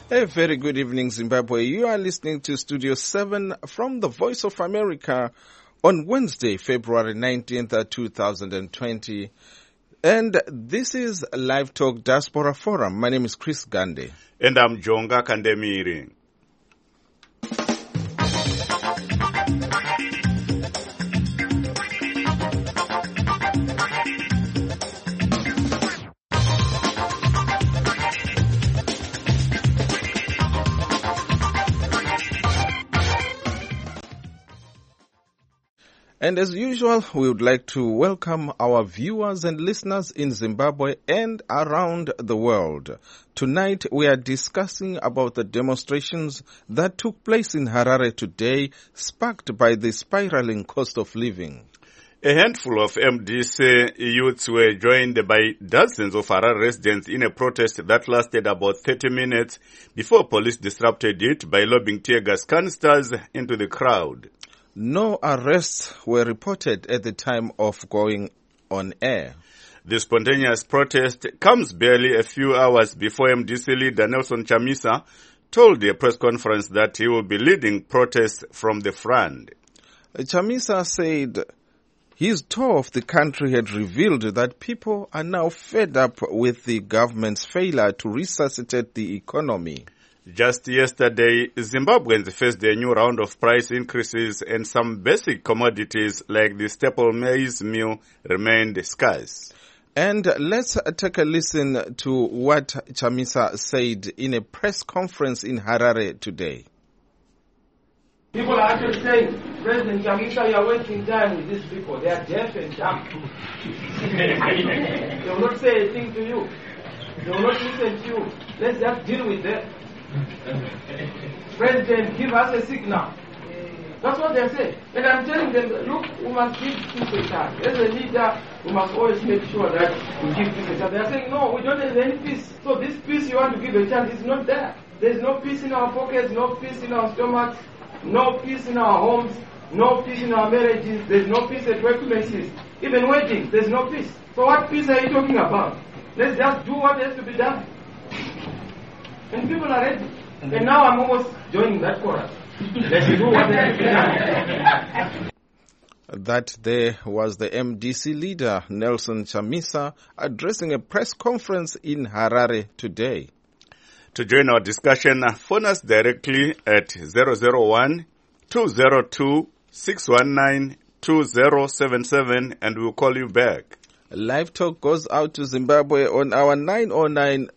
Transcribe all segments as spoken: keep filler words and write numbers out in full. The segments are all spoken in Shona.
A very good evening, Zimbabwe. You are listening to Studio seven from the Voice of America on Wednesday, February nineteenth, two thousand twenty. And this is Live Talk Diaspora Forum. My name is Chris Gande. And I'm Jonga Kandemiri. And as usual, we would like to welcome our viewers and listeners in Zimbabwe and around the world. Tonight, we are discussing about the demonstrations that took place in Harare today, sparked by the spiraling cost of living. A handful of M D C youths were joined by dozens of Harare residents in a protest that lasted about thirty minutes before police disrupted it by lobbing tear gas canisters into the crowd. No arrests were reported at the time of going on air. The spontaneous protest comes barely a few hours before M D C leader Nelson Chamisa told a press conference that he will be leading protests from the front. Chamisa said his tour of the country had revealed that people are now fed up with the government's failure to resuscitate the economy. Just yesterday, Zimbabweans faced a new round of price increases and some basic commodities like the staple maize meal remained scarce. And let's take a listen to what Chamisa said in a press conference in Harare today. People are actually saying, President Chamisa, you are wasting time with these people. They are deaf and dumb. They will not say a thing to you. They will not listen to you. Let's just deal with them. President, give us a signal. That's what they say. And I'm telling them, look, we must give peace a chance. As a leader, we must always make sure that we give peace a chance. They are saying, no, we don't have any peace. So this peace you want to give a chance is not there. There's no peace in our pockets, no peace in our stomachs, no peace in our homes, no peace in our marriages, there's no peace at workplaces. Even weddings, there's no peace. So what peace are you talking about? Let's just do what has to be done. And people are ready. And now I'm almost joining that chorus. Let's do what has to be done. That there was the M D C leader, Nelson Chamisa, addressing a press conference in Harare today. To join our discussion, phone us directly at zero zero one, two zero two, six one nine, two zero seven seven and we'll call you back. Live Talk goes out to Zimbabwe on our nine oh nine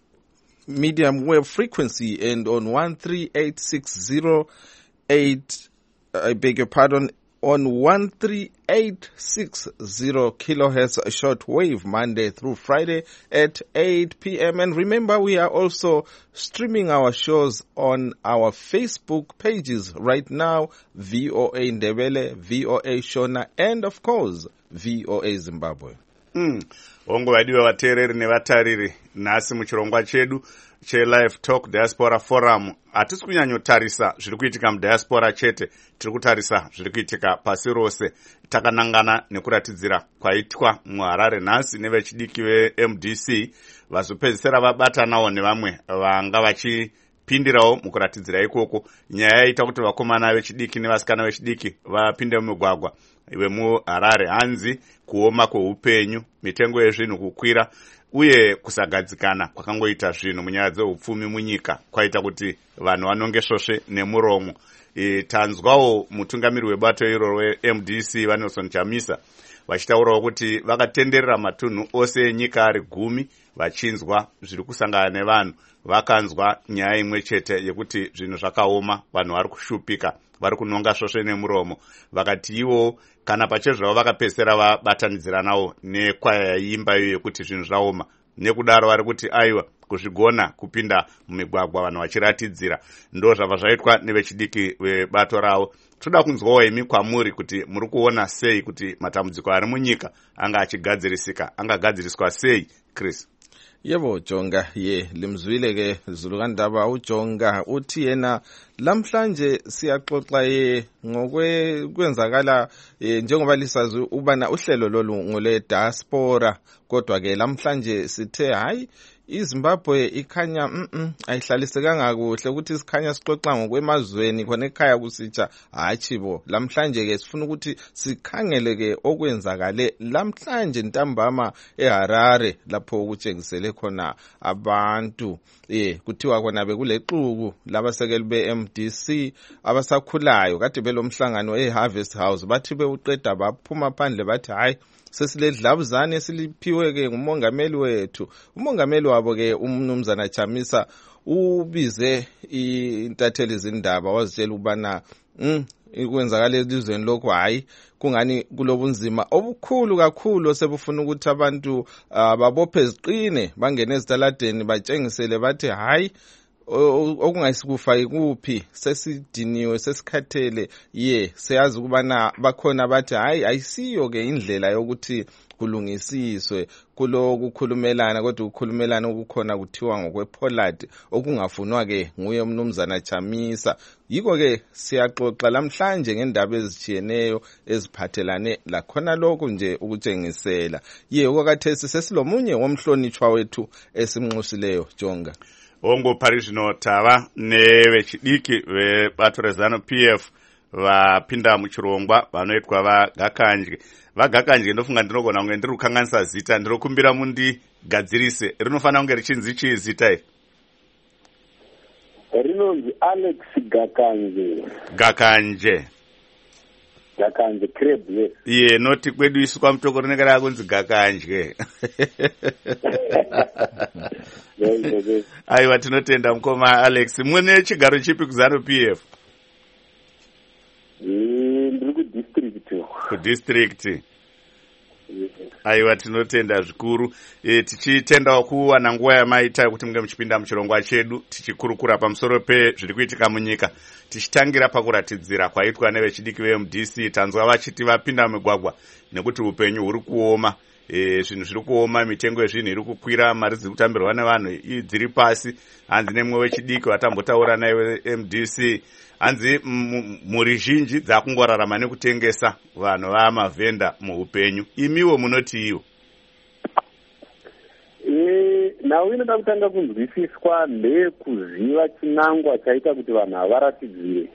medium wave frequency and on one three eight six zero eight, I beg your pardon, on one three eight six zero kilohertz shortwave Monday through Friday at eight p.m. And remember, we are also streaming our shows on our Facebook pages right now, V O A Ndebele, V O A Shona, and of course, V O A Zimbabwe. Mm. Ongo vadiwa vateereri nevatariri nhasi muchirongwa chedu che-Live Talk Diaspora Forum. Hatisi kunyanyotarisa zviri kuitika mudiaspora chete, tiri kutarisa zviri kuitika pasi rose. Takanangana nekuratidzira kwaitwa muHarare nhasi nevechidiki ve-M D C vazopedzisira vabatanawo nevamwe vanga vachipindirawo mukuratidzira ikoko. Nyaya yaita kuti vakomana vechidiki nevasikana vechidiki vapinde mumigwagwa vemuHarare. Hanzi kuoma kweupenyu, mitengo yezvinhu kukwira, uye kusagadzikana kwakangoita zvinhu munyaya dzeupfumi munyika kwaita kuti vanhu vanonge svosve nemuromo. E, tanzwawo mutungamiri webato iroro we-M D C vaNelson Chamisa vachitaurawo kuti vakatenderera matunhu ose enyika ari gumi vachinzwa zviri kusangana nevanhu. Vakanzwa nyaya imwe chete yekuti zvinhu zvakaoma, vanhu vari kushupika, vari kunonga svosve nemuromo. Vakati ivo kana pachezvavo vakapedzisira vabatanidziranawo nekwaya yaiimba iyo yekuti zvinhu zvaoma. Nekudaro vari kuti aiwa kuzvigona kupinda mumigwagwa vanhu vachiratidzira. Ndo zvabva zvaitwa nevechidiki vebato ravo. Toda kunzwawo imi kwamuri kuti muri kuona sei kuti matambudziko ari munyika anga achigadzirisika, angagadziriswa sei, Chris? Yebo Jonga, ye limzwile ke Zulukandaba uJonga uthi yena lamhlanje siyaxoxa ye ngokwe kwenzakala njengoba lisazi ubana uhlelo lolu ngole diaspora, kodwa ke lamhlanje sithe hayi iZimbabwe ikhanya mm ayihlalisekanga kuhle ukuthi sikhanya sixoxa ngokwemazweni khona ekhaya kusitsha hatshi bo lamhlanje ke sifuna ukuthi sikhangele ke okwenzakale lamhlanje ntambama eHarare lapho kutshengisele khona abantu eh kuthiwa khona bekulexuku labasekeli be-M D C abasakhulayo kade belomhlangano eHarvest House bathi bewuqeda baphuma phandle bathi hayi sesiledlabuzane esiliphiwe ke ngumongameli wethu. Umongameli wabo ke umnumzana Chamisa ubize intatheli izindaba wazitshela ukubana mm ikwenzakala elizweni lokho hayi kungani kulobunzima obukhulu kakhulu sebufuna ukuthi abantu uh, babophe ziqine bangene ezitaladeni batshengisele bathi hayi okungayisikufa ikuphi sesidiniwe sesikhathele ye siyazi ukubana bakhona bathi hayi ayisiyo ke indlela yokuthi kulungisiswe kulo kukhulumelana kodwa ukukhulumelana okukhona kuthiwa ngokwePollard okungafunwa ke nguye umnumzana Chamisa. Yiko ke siyaxoxa lamhlanje ngendaba ezijiyeneyo eziphathelane lakhona lokho nje ukutshengisela ye okwakathesi sesilomunye womhlonitshwa wethu esimnxusileyo Jonga Ongo Parishino Tava nevechidiki vebato rezano P F vapinda muchirongwa vanoitwa vagakanje vagakanje ndofunga ndinogona kunge ndiri kukanganisa zita ndirokumbira mundigadzirise rinofanira kunge richinzi chii zita iri rinonzi Alex Gakanje Gakanje Gakanje Crab yes iye noti kwedu isu kwa mutoko rinenge rakunzi Gakanje aiwa tinotenda mukoma Alex mune chigaro chipi kuzano P F ndiri kudistrict kudistrict aiwa tinotenda zvikuru e, tichitendawo kuwana nguva yamaita kuti munge muchipinda muchirongwa chedu tichikurukura pamusoro pezviri kuitika munyika tichitangira pakuratidzira kwaitwa nevechidiki ve-M D C tanzwa vachiti vapinda mumigwagwa nekuti upenyu huri kuoma e, zvinhu zviri kuoma mitengo yezvinhu iri kukwira mari dziri kutambirwa nevanhu dziri pasi hanzi nemwe wechidiki watambotaura naye M D C hanzi muri zhinji dzakungorarama nekutengesa vanhu vamavhenda muupenyu imiwo munoti iwo e, nawo inoda kutanga kunzwisiswa ndekuziva chinangwa chaita kuti vanhu havaratidzire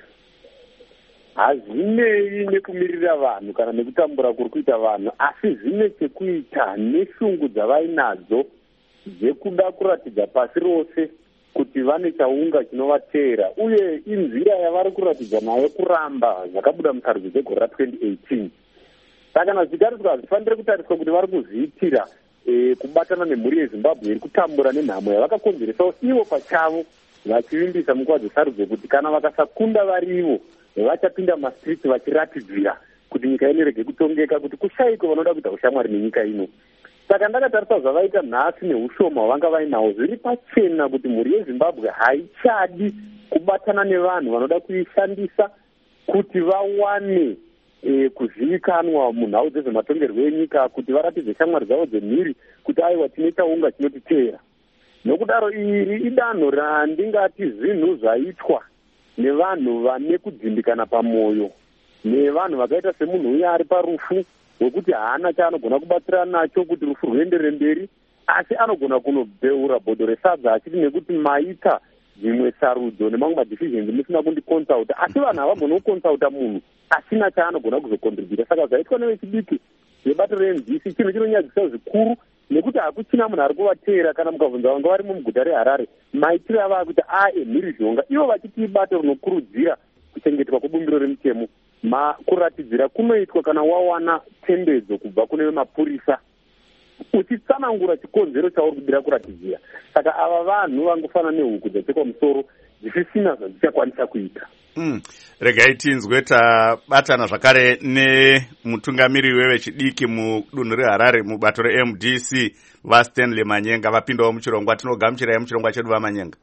hazvinei nekumirira vanhu kana nekutambura kuri kuita vanhu asi zvine chekuita neshungu dzavainadzo dzekuda kuratidza pasi rose kuti vane chaunga chinovatera uye inzira yavari kuratidza nayo kuramba zvakabuda musarudzo dzegore ratwenty eighteen saka nazvitariswa hazvifanire kutariswa kuti vari kuzviitira e, kubatana nemhuri yeZimbabwe iri kutambura nenhamo yavakakonzeresawo ivo pachavo vachivimbisa munguva dzesarudzo kuti kana vakasakunda varivo vachapinda mastriti vachiratidzira kuti nyika inorege kutongeka kuti kushayiko vanoda kuita ushamwari nenyika ino. Saka ndakatarisa zvavaita nhasi neushoma hwavanga vainawo zviri pachena kuti mhuri yeZimbabwe haichadi kubatana nevanhu vanoda kuishandisa kuti vawane e, kuzivikanwa munhau dzezvematongerwo enyika kuti varatidze shamwari dzavo dzemhiri kuti aiwa tine chaunga chinotiteera. Nokudaro iri idanho randingati zvinhu zvaitwa nevanhu vane kudzimbikana pamwoyo nevanhu vakaita semunhu uya ari parufu wekuti haana chaanogona kubatsirana nacho kuti rufu rwuenderere mberi asi anogona kunobheura bhodho resadza achiti nekuti maita dzimwe sarudzo nemamwe madhizizhenzi musina kundikonsulta asi vanhu havagona kukonsulta munhu asina chaanogona kuzokontribhuta. Saka zvaitwa nevechidiki vebato re-M D C chinhu chinonyadzisa zvikuru nekuti hakuchina munhu ari kuvateera kana mukabvunza vanga varimo muguta reHarare maitiro ava akuti aemhiri zhonga ivo vachiti ibato rinokurudzira kuchengetwa kwebumbiro remutemo kuratidzira kunoitwa kana wawana tendedzo kubva kune mapurisa uchitsanangura chikonzero chauri kudira kuratidzira. Saka ava vanhu vangofana nehuku dzachekwa musoro dzisisina zvadzichakwanisa kuita. Mm. Regai tinzwe tabatana zvakare nemutungamiriri wevechidiki mudunhu reHarare mubato re-M D C vaStanley Manyenga vapindawo muchirongwa. Tinogamuchirai muchirongwa chedu vaManyenga.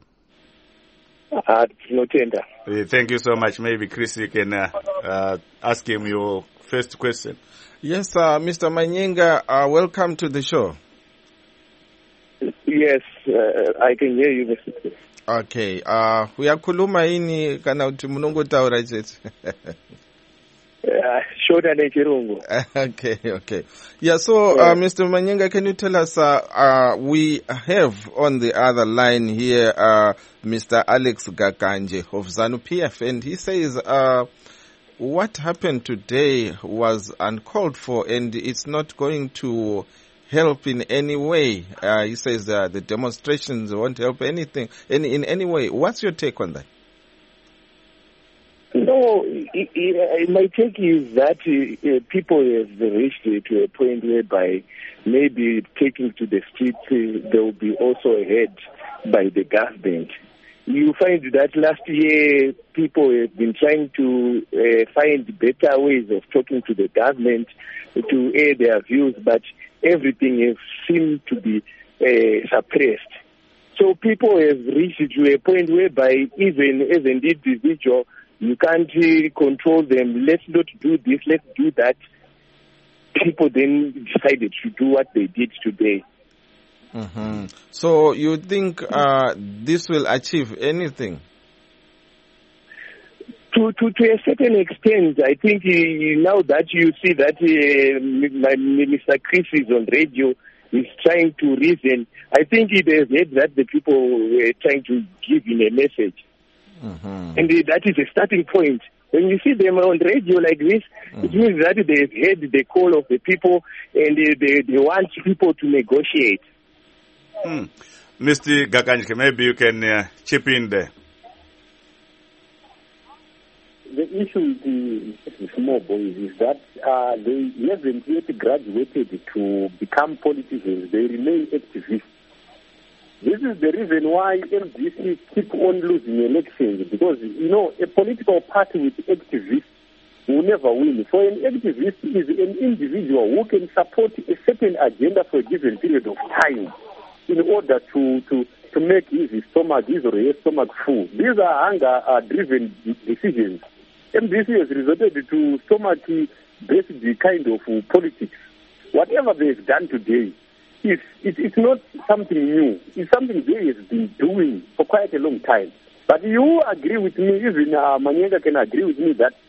Ah, tinotenda. Uh, thank you so much. Maybe Chris, you can uh, uh, ask him your first question. Yes, uh, Mister Manyenga, uh, welcome to the show. Yes, uh, I can hear you, Mister Chris. Okay, uh, uyakhuluma yini kana uthi munongotaura chete? Uh, shorter than Chirungu. Okay, okay. Yeah, so, uh, Mister Manyenga, can you tell us, uh, uh, we have on the other line here, uh, Mister Alex Gakanje of ZANU-P F, and he says, uh, what happened today was uncalled for and it's not going to help in any way. Uh, he says uh, the demonstrations won't help anything in, in any way. What's your take on that? No, it, it, my take is that uh, people have reached to a point whereby maybe taking to the streets, uh, they will be also ahead by the government. You find that last year people have been trying to uh, find better ways of talking to the government to air their views, but everything has seemed to be uh, suppressed. So people have reached to a point whereby even as an individual, you can't uh, control them. Let's not do this, let's do that. People then decided to do what they did today. Mm-hmm. So you think uh, this will achieve anything? To, to to a certain extent, I think uh, now that you see that uh, my Minister Chris is on radio, is trying to reason, I think it has heard that the people were trying to give him a message. Mm-hmm. And uh, that is a starting point. When you see them on radio like this, mm-hmm. it means that they've heard the call of the people and uh, they, they want people to negotiate. Hmm. Mister Gakanje, maybe you can uh, chip in there. The issue with the, the small boys is that uh, they haven't yet graduated to become politicians. They remain activists. This is the reason why M D C keep on losing elections, because, you know, a political party with activists will never win. So an activist is an individual who can support a certain agenda for a given period of time in order to, to, to make his stomach, his or her stomach full. These are hunger-driven decisions. M D C has resorted to stomach-based kind of politics. Whatever they've done today, it's, it's, it's not something new. It's something they have been doing for quite a long time. But you agree with me, even uh, Manyenga can agree with me, that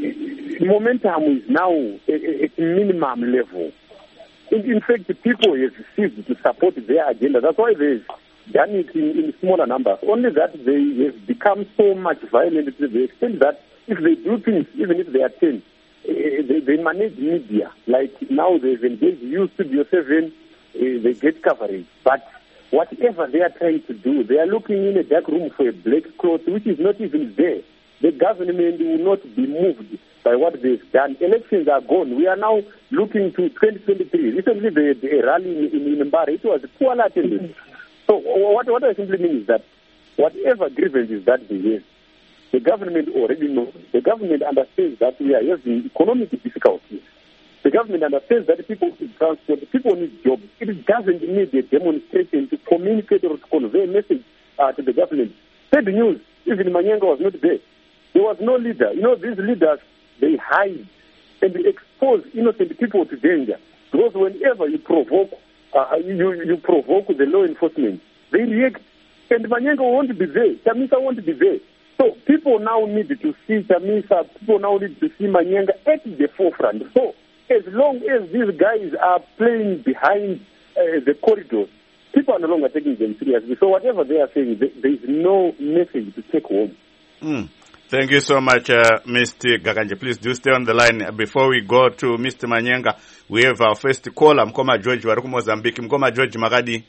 momentum is now at minimum level. In fact, the people have ceased to support their agenda. That's why they've done it in, in smaller numbers. Only that they have become so much violent to the extent that if they do things, even if they attend, uh, they, they manage media. Like now they've engaged you, Studio seven, uh, they get coverage. But whatever they are trying to do, they are looking in a dark room for a black cloth, which is not even there. The government will not be moved by what they've done. Elections are gone. We are now looking to twenty twenty-three. Recently, the, the rally in, in, in Mbare, it was poorly attended. So what, what I simply mean is that whatever grievances that they have, the government already knows. The government understands that we are having economic difficulties. The government understands that people need transport, people need jobs. It doesn't need a demonstration to communicate or to convey a message uh, to the government. Said news, even Manyenga was not there. There was no leader. You know, these leaders, they hide and they expose innocent people to danger. Because whenever you provoke, uh, you, you provoke the law enforcement, they react. And Manyenga won't be there. Chamisa won't be there. So people now need to see Chamisa, people now need to see Manyenga at the forefront. So as long as these guys are playing behind uh, the corridors, people are no longer taking them seriously. So whatever they are saying, there is no message to take home. Mm. Thank you so much, uh, Mister Gakanje. Please do stay on the line. Before we go to Mister Manyenga, we have our first caller, Mkoma George, Waruku Mozambique. Mkoma George Magadi.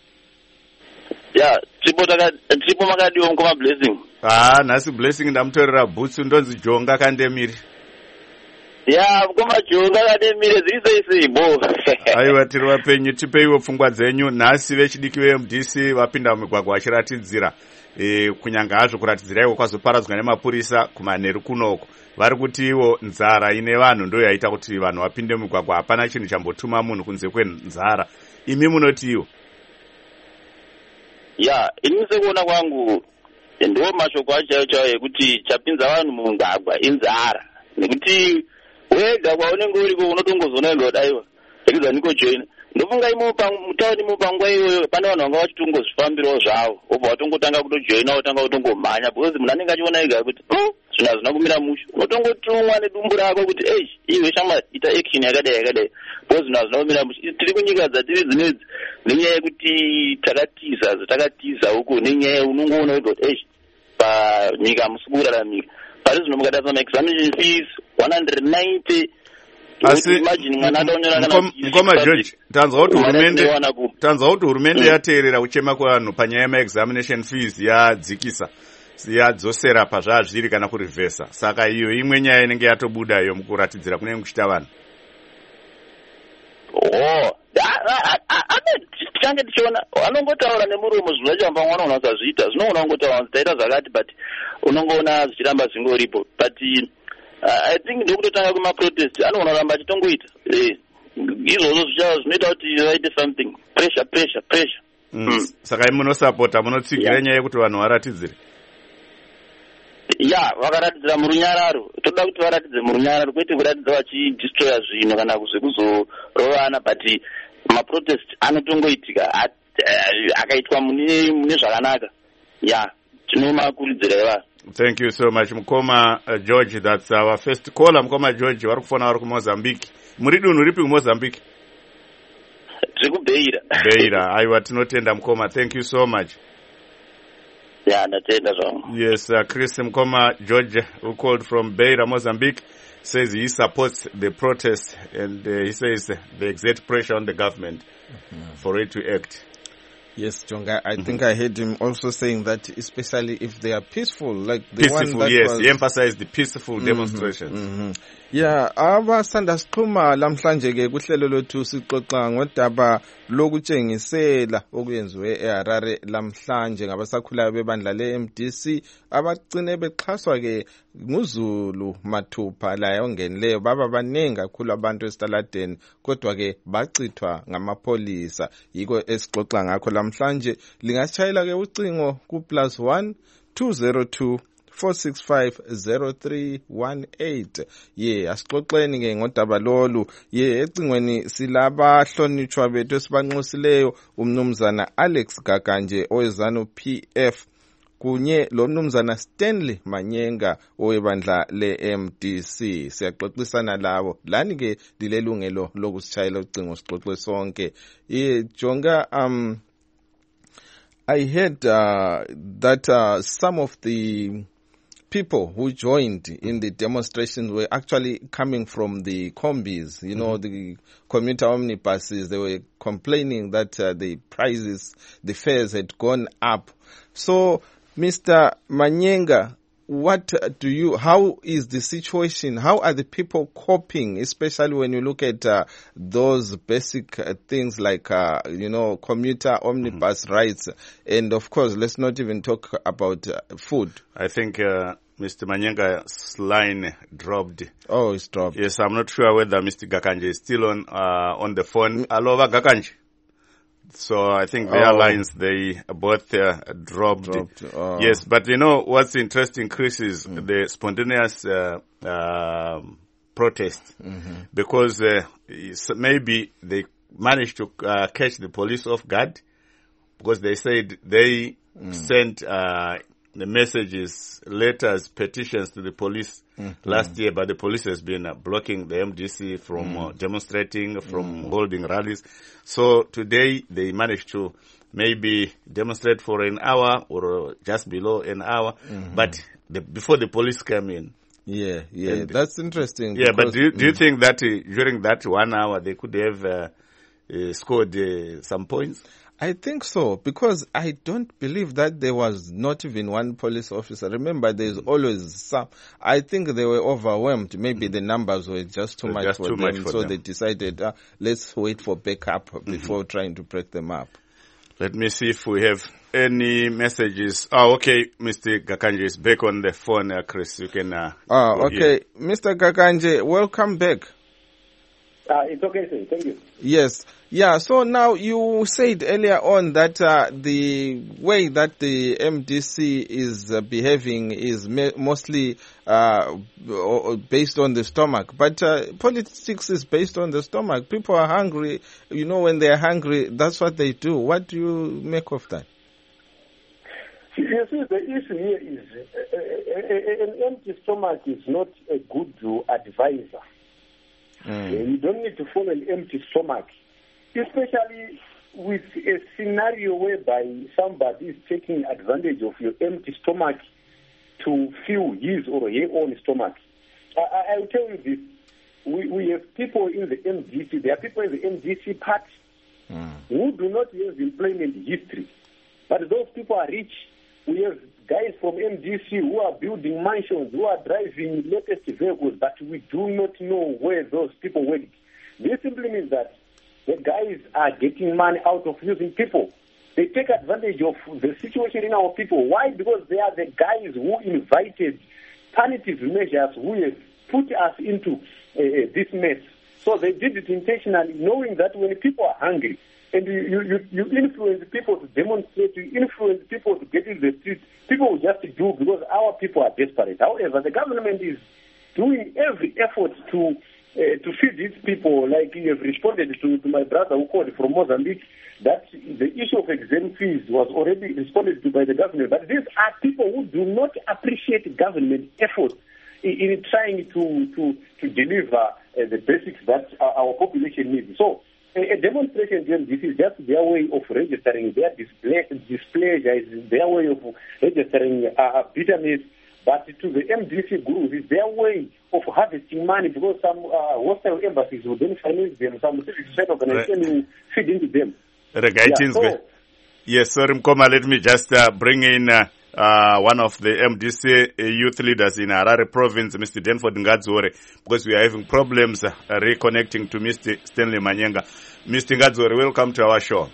Yeah, Tripo Magadi, Mkoma Blessing. Ah, nasi Blessing, ndamtorera butsu ndonzi jonga kandemiri. Yeah, Mkoma jonga kandemiri, ziso isi ibo. Aiwa tiri wapenyu, tipeiwo pfungwa dzenyu, nasi vechidiki ve M D C vapinda mumigwagwa vachiratidzira. E, kunyanga hazvo kuratidziraiwo kwazoparadzwa nemapurisa kumanheru kunoko. Vari kuti iwo nzara ine vanhu ndo yaita kuti vanhu vapinde mumigwagwa, hapana chinhu chambotuma munhu kunze kwenzara. Imi munoti iwo? Ya, ini sekuona kwangu ndo mashoko acho chaiwo ekuti chapinza vanhu mumugwagwa inzara. Nekuti wega kwaunenge uriko unotongozoona ndodaiwa. Sekizwa niko joina. Ndofunga imopa mutauni mupangwa iyoyo pane vanhu vanga vachitongozvifambirawo zvavo obva watongotanga kutojoina wotanga kutongomhanya because munhu anenge achiona ega kuti zvinhu hazvina kumira mushe. Unotongotumwa nedumbu rako kuti ei iwe shama ita action yakadai yakadai because zvinhu hazvina kumira mushe. Tiri kunyika dzatiri dzinedzi nenyaya yekuti takatiza takatiza huko nenyaya unongoona kuti ei panyika musi kuraramika. Pari zvino mukatarisa ma-examination fees one hundred ninety. Asi mukoma George, tanzwa kuti hurumende tanzwa kuti hurumende yateerera kuchema kwevanhu panyaya yema-examination fees yadzikisa yadzosera pazvazviri kana kurivhesa. Saka iyo imwe nyaya inenge yatobuda iyo mukuratidzira kunenge kuchita vanhu. Oh, tichange tichiona vanongotaura nemuromo zvinhu zvacho amba mwana unasazviita zvino unongotaura taita zvakati but unongoona zvichiramba zvingoripo but uh, I think ndokutotanga kwemaprotest anoona ramba achitongoita izvozvo zvinoita kuti vaite something pressure pressure pressure. Mm. Mm. Saka imunosapota munotsigira yeah. nyaya yekuti vanhu varatidzire. Ya vakaratidzira murunyararo toda kuti varatidze murunyararo kwete kuratidza vachidistroya zvinhu kana kuzekuzorovana but maprotest anotongoitika akaitwa mune mune zvakanaka. Ya tinomakurudzira ivavo. Thank you so much Mukoma uh, George. That's our first caller. Mukoma George vari kufona vari kuMozambique. Muri dunhu ripi kuMozambique? Tiri kuBeira. Beira. Aiwa tinotenda Mukoma. Thank you so much. Yeah, ndatenda zvangu. Yes, uh, Chris Mukoma George, who called from Beira, Mozambique, says he supports the protest and uh, he says uh, they exert pressure on the government mm-hmm. for it to act. Yes, Jonga, I mm-hmm. think I heard him also saying that especially if they are peaceful, like the peaceful, one that yes, was... he emphasized the peaceful mm-hmm. demonstrations. Mm-hmm. Yeah, abasanda siqhuma lamhlanje ke kuhlelo lothu sixoxa ngodaba lokutshengisela okuyenziwe eHarare lamhlanje ngabasakhulayo bebandla le-M D C abagcine bexhaswa ke nguZulu Mathupha la yongenileyo baba baningi kakhulu abantu esitaladeni kodwa ke bachithwa ngamapolisa yiko esixoxa ngakho lamhlanje. Lingasitshayela ke ucingo ku plus one two zero two four six five zero three one eight. Ye asixoxeni ke ngodaba lolu. Ye ecingweni silaba hlonitshwa bethu esibanxusileyo umnumzana Alex Gakanje owezanu P F kunye lo mnumzana Stanley Manyenga owebandla le-M D C. Siyaxoxisana labo lani ke dilelungelo lokusitshayela ucingo sixoxe sonke. Ye Jonga, um I heard uh, that uh, some of the people who joined in the demonstrations were actually coming from the combis, you know, mm-hmm. the commuter omnibuses. They were complaining that uh, the prices, the fares had gone up. So, Mister Manyenga, what do you, how is the situation? How are the people coping, especially when you look at uh, those basic uh, things like, uh, you know, commuter omnibus mm-hmm. rights? And of course, let's not even talk about uh, food. I think uh, Mister Manyenga's line dropped. Oh, it's dropped. Yes, I'm not sure whether Mister Gakanje is still on uh, on the phone. Alova Gakanje. So I think their oh. lines, they both uh, dropped. dropped. Oh. Yes, but you know what's interesting, Chris, is mm. the spontaneous uh, uh, protest. Mm-hmm. Because uh, maybe they managed to uh, catch the police off guard because they said they mm. sent uh, the messages, letters, petitions to the police mm-hmm. last year, but the police has been uh, blocking the M D C from mm. uh, demonstrating, from mm. holding rallies. So today they managed to maybe demonstrate for an hour or just below an hour, mm-hmm. but the, before the police came in. Yeah, yeah, and, that's interesting. Yeah, but do you, do you mm. think that uh, during that one hour they could have uh, uh, scored uh, some points? I think so, because I don't believe that there was not even one police officer. Remember, there's always some. I think they were overwhelmed. Maybe mm. the numbers were just too much just for too them, much for so them. they decided, uh, let's wait for backup before mm-hmm. trying to break them up. Let me see if we have any messages. Oh, okay, Mister Gakanje is back on the phone, uh, Chris. You can... Uh, oh, okay. Here. Mister Gakanje, welcome back. Uh, it's okay, sir. Thank you. Yes. Yeah, so now you said earlier on that uh, the way that the M D C is uh, behaving is ma- mostly uh, based on the stomach. But uh, politics is based on the stomach. People are hungry. You know, when they are hungry, that's what they do. What do you make of that? You see, the issue here is uh, uh, an empty stomach is not a good advisor. Mm. You don't need to follow an empty stomach, especially with a scenario whereby somebody is taking advantage of your empty stomach to fill his or her own stomach. I, I will tell you this. We, we have people in the M D C, there are people in the M D C party mm. who do not have employment history. But those people are rich. We have guys from M D C who are building mansions, who are driving latest vehicles, but we do not know where those people went. This simply means that the guys are getting money out of using people. They take advantage of the situation in our people. Why? Because they are the guys who invited punitive measures who have put us into uh, this mess. So they did it intentionally, knowing that when people are hungry and you, you, you influence people to demonstrate, you influence people to get in the street, people will just do because our people are desperate. However, the government is doing every effort to uh, to feed these people, like you have responded to, to my brother who called from Mozambique, that the issue of exam fees was already responded to by the government. But these are people who do not appreciate government effort in, in trying to, to, to deliver uh, the basics that our, our population needs. So a, a demonstration, this is just their way of registering their display, displeasure, is their way of registering uh, bitterness. But to the M D C groups, it's their way of harvesting money because some uh, hostile embassies will then finance them, some civil society organizations will feed into them. Yeah, so, yes, sorry, Mkoma, let me just uh, bring in uh, uh, one of the M D C youth leaders in Harare province, Mister Denford Ngadzore, because we are having problems uh, reconnecting to Mister Stanley Manyenga. Mister Ngadzore, welcome to our show.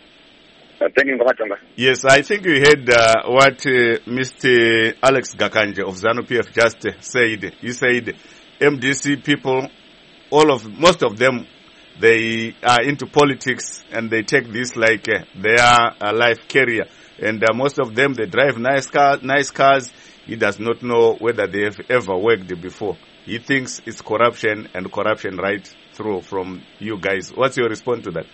Uh, thank you, Mkoma. Yes, I think you heard uh, what uh, Mister Alex Gakanje of ZANU P F just uh, said. He said M D C people, all of, most of them, they are into politics and they take this like uh, their uh, life career. And uh, most of them, they drive nice, car, nice cars. He does not know whether they have ever worked before. He thinks it's corruption and corruption right through from you guys. What's your response to that?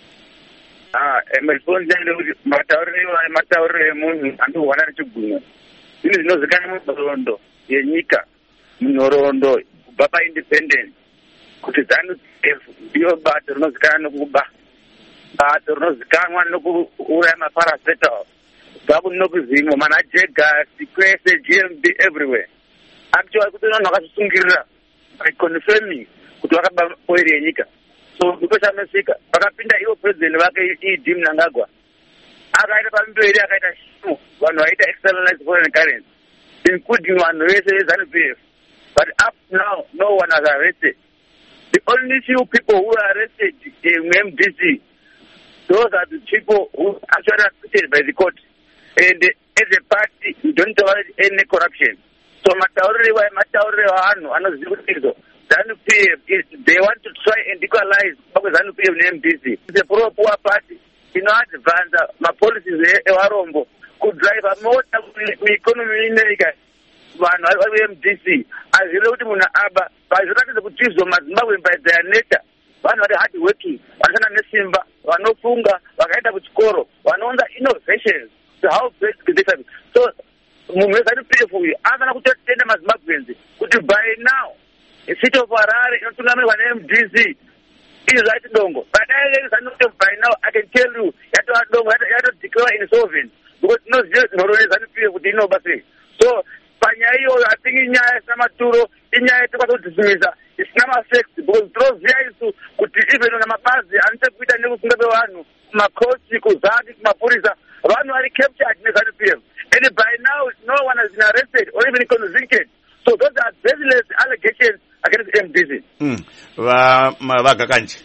Ah, my response is matauriro matauriro munhu andowana nechigumwe. Zvino zvinozikana munhoroondo yenyika, munhoroondo kubva paindependence. Kuti ZANU P F ndiyo bato rinozikana nokuba, bato rinozikanwa nokuuraya maparacetamol, kubva kunokuzimwa manajegasi kwese G M B everywhere. Actually kuti vanhu vakazvisungirira by confirming kuti vakaba oil yenyika. So ndikochaneseka vakapinda ivo president vake Idi Mnangagwa akaita pamberi akaita shimu vanhu vaita externalized foreign currency including vanhu vese veZANU P F. But up now no one has arrested. The only few people who are arrested in M D C, those are the people who actually are acquitted by the court. And as a party, we don't tolerate any corruption. So matauriri wa matauriri wa anu anozikutizo. ZANU P F, is, they want to try and equalize ZANU P F and M D C. It's a pro-poor party. You know, advance my policies ewarombo could drive a more economy in America. Vanhu vari M D C azvire kuti munhu aba vazviratidza kuti izvo mazimbabwe by their nature vanhu vari hard working vanoshanda nesimba vanofunga vakaenda kuchikoro vanounza innovations to how best they can. So munhu weZANU P F uyu anofana kutotenda mazimbabwenzi kuti by now city of Harare inotungamirwa ne-M D C izvo zvaiti dongo but ZANU P F by now I can tell you yatova dongo yatodeclare insolvent because inoziva nhoroondo yeZANU P F kuti inoba sei. So panyaya iyoyo I think inyaya yesamaturo inyaya yetikwanisa kudzidzimisa isina mafacts because tinoziva isu kuti even namabazi anoita kuita nekusunga kwevanhu kumakosi kuzaki kumapurisa vanhu vari captured neZANU P F and by now no one has been arrested or even convicted. So those are baseless allegations against M D C. Mm. Va Gakanje.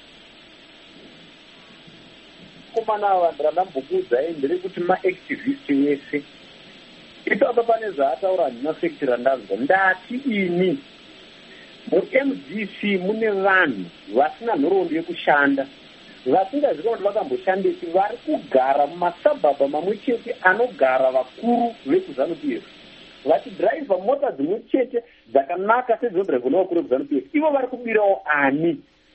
Kumana vanhu randambokudza ndiri kuti ma-activist wese ipapa pane zvaataura ndinafekti randanzwa ndati ini mu-M D C mune vanhu vasina nhoroondo yekushanda vasingaziva kuti vakamboshandei vari kugara mumasabhabha mamwe chete anogara vakuru vekuZANU P F vachidhiraivha mota dzimwe chete dzakanaka sedzodhiraivha nevakuru vekuZANU P F ivo vari kubirawo ani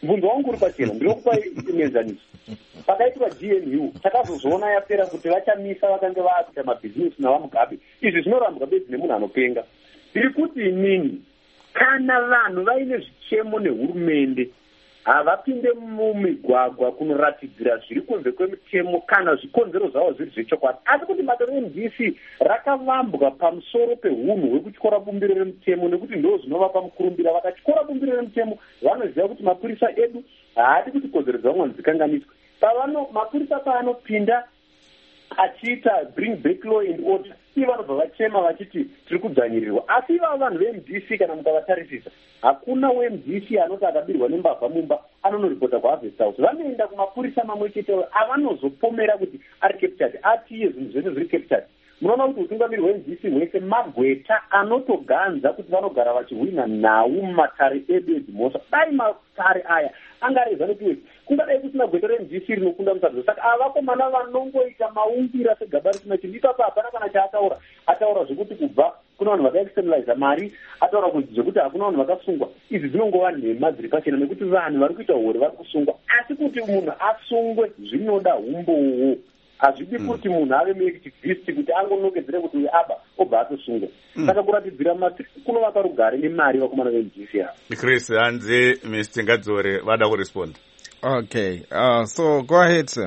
Mvunzo wangu uri pachena ndinokupa menzaniso. Pakaitwa G N U takazozoona yapera kuti vachamisa vakange vakuita mabhizinesi navamugabe. Izvi zvinorambwa bedzi nemunhu anopenga. Ndiri kuti inini kana vanhu vaine zvichemo nehurumende havapinde mumigwagwa kunoratidzira zviri kunze kwemutemo kana zvikonzero zvavo zviri zvechokwadi. Asi kuti bato re M D C rakavambwa pamusoro pehunhu hwekutyora bumbiro remutemo nekuti ndo zvinovapa mukurumbira. Vakatyora bumbiro remutemo vanoziva kuti mapurisa edu haadi kuti kodzero dzavamwe dzikanganiswe. Pavano mapurisa paanopinda achiita bring back law and order ivo vanobva vachema vachiti tiri kudzvanyirirwa. Asi ivavo vanhu ve-M D C kana mukavatarisisa hakuna we-M D C anoti akabirwa nembavha mumba anonoripota kuharvest house. Vanoenda kumapurisa mamwe chete avanozopomera kuti ari captured atiye zvinhu zvese zviri captured. Munoona kuti utungamiri we-M D C hwese magweta anotoganza kuti vanogara vachihwina nhau mumatare edu edzimhosva. Dai matare aya angareza nekuti kungadai kusina gweta re-M D C rinokunda musadzo. Saka avakomana vanongoita maungira segaba risina chinhu. Ipapo hapana kana chaataura. Ataura zvekuti kubva kuna vanhu vakaexternaliza mari, ataura kuti zvekuti hakuna vanhu vakasungwa. Izvi dzinongova nhema dziri pachena nekuti vanhu vari kuita uhure vari kusungwa. Asi kuti munhu asungwe zvinoda umbowo. Hazvidi kuti munhu ave muactivist kuti angonokedzere kuti uyu aba obva atosungwa. Saka kuratidzira masi kunovaka rugare nemari vakomana ve-M D C ava. Chris hanzi Mister Ngadzore vada kurespond. Okay, uh, so go ahead, sir.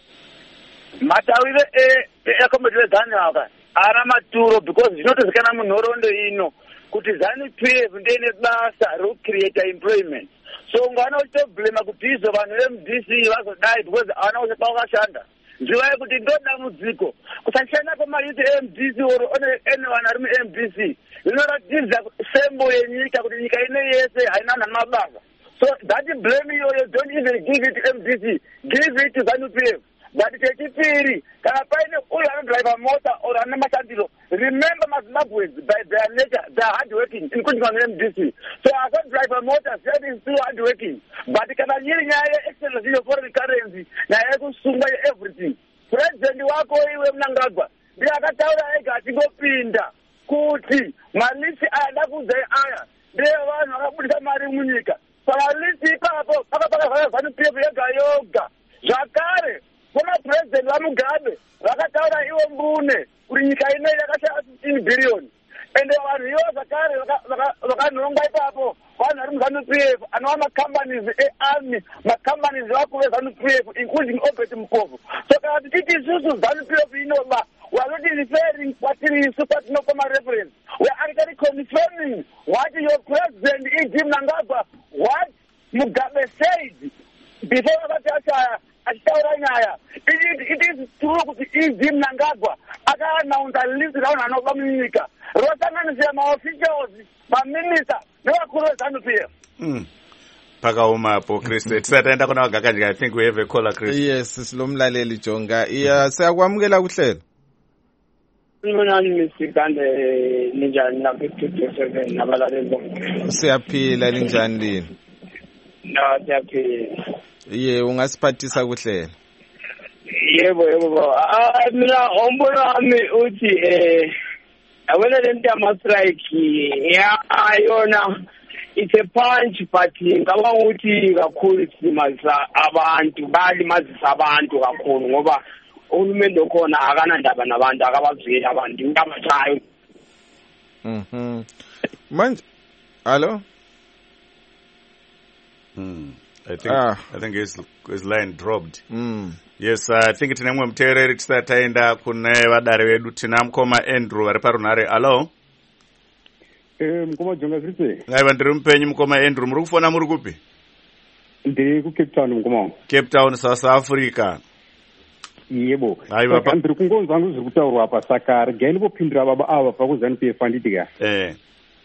Matawire ekomiti veZANU aka ana maturo because zvinotozikana munhoroondo ino kuti ZANU P F ndiine basa rekucreata employment. So ungana uchitoblema kuti izvo vanhu ve-M D C vazodai because havana kusepa vakashanda. Nzivaye kuti ndo dambudziko kusashanda kwemayouth e-M D C oro anyone ari mu-M D C rinoratidza sembo yenyika kuti nyika ine yese haina vanhu mabasa. So that blame iyoyo don't even give it to M D C, give it to ZANU P F. But chechipiri kana paine uyo anodriva mota or ane mashandiro, remember maZimbabweans by their nature they are hard working including on M D C. So I can't drive a motor, that is still hard working. But kana nyiri nyaya excellence yo foreign currency na yekusunga everything. President wako iwe Mnangagwa ndiye akataura ega achingopinda kuti malisi ayada kuze aya ndiye vanhu vakabudisa mari munyika. Palisi ipapo pakapaka ZANU P F yega yoga. Zvakare kuna president vamugabe vakataura iwo mbune kuti nyika ino yakashaya fifteen billion. Ende vanhu ivo zvakare vakanhongwa ipapo vanhu vari muZANU P F anova macompanies earmy macompanies vakuru veZANU P F including Obert Mupofu. So kana tichiti isusu ZANU P F inoba we are not referring kwatiri isu kwatinokoma reference. We are actually confirming what your president E G Mnangagwa what Mugabe said before vakati ashaya achitaura nyaya. It is true kuti E G Mnangagwa akaanaunza list ravanhu vanoba munyika rosanganisira maofficials maminista nevakuru veZANU P F. Mm. Pakaomapo Chris tisataenda kuna vagakanjika. I think we have a caller Chris. Yes, silomlaleli Jonga. Yeah, siyakwamukela kuhlelo. Nginani misikande ninjani na fifty seven nabalalelo. Siyaphila linjani lini? Na siyaphila. Ye ungasiphathisa kuhlelo. Yebo yebo. Ah mina ombono wami uthi eh abona lento ama strike ya ayona it's a punch but ngaba ukuthi kakhulu simazisa abantu balimazisa abantu kakhulu ngoba uhulumende okhona akana ndaba nabantu akabazweli abantu ngabachayo. Mhm. Manje hello? Hmm. I think ah. I think his his line dropped. Mm. Yes, I think tine mwe muteereri tisataenda kune vadare vedu tina mukoma Andrew vari parunhare. Hello? Eh mukoma Jonga zvise. Aiva ndiri mupenyu mukoma Andrew. Muri kufona muri kupi? Ndiri ku Cape Town mukoma. Cape Town, South Africa. Yebo. Aiva pa ndiri kungonzwa ngozvi kutaurwa apa saka regai ndipopindura baba ava pakuzanu P F anditika. Eh.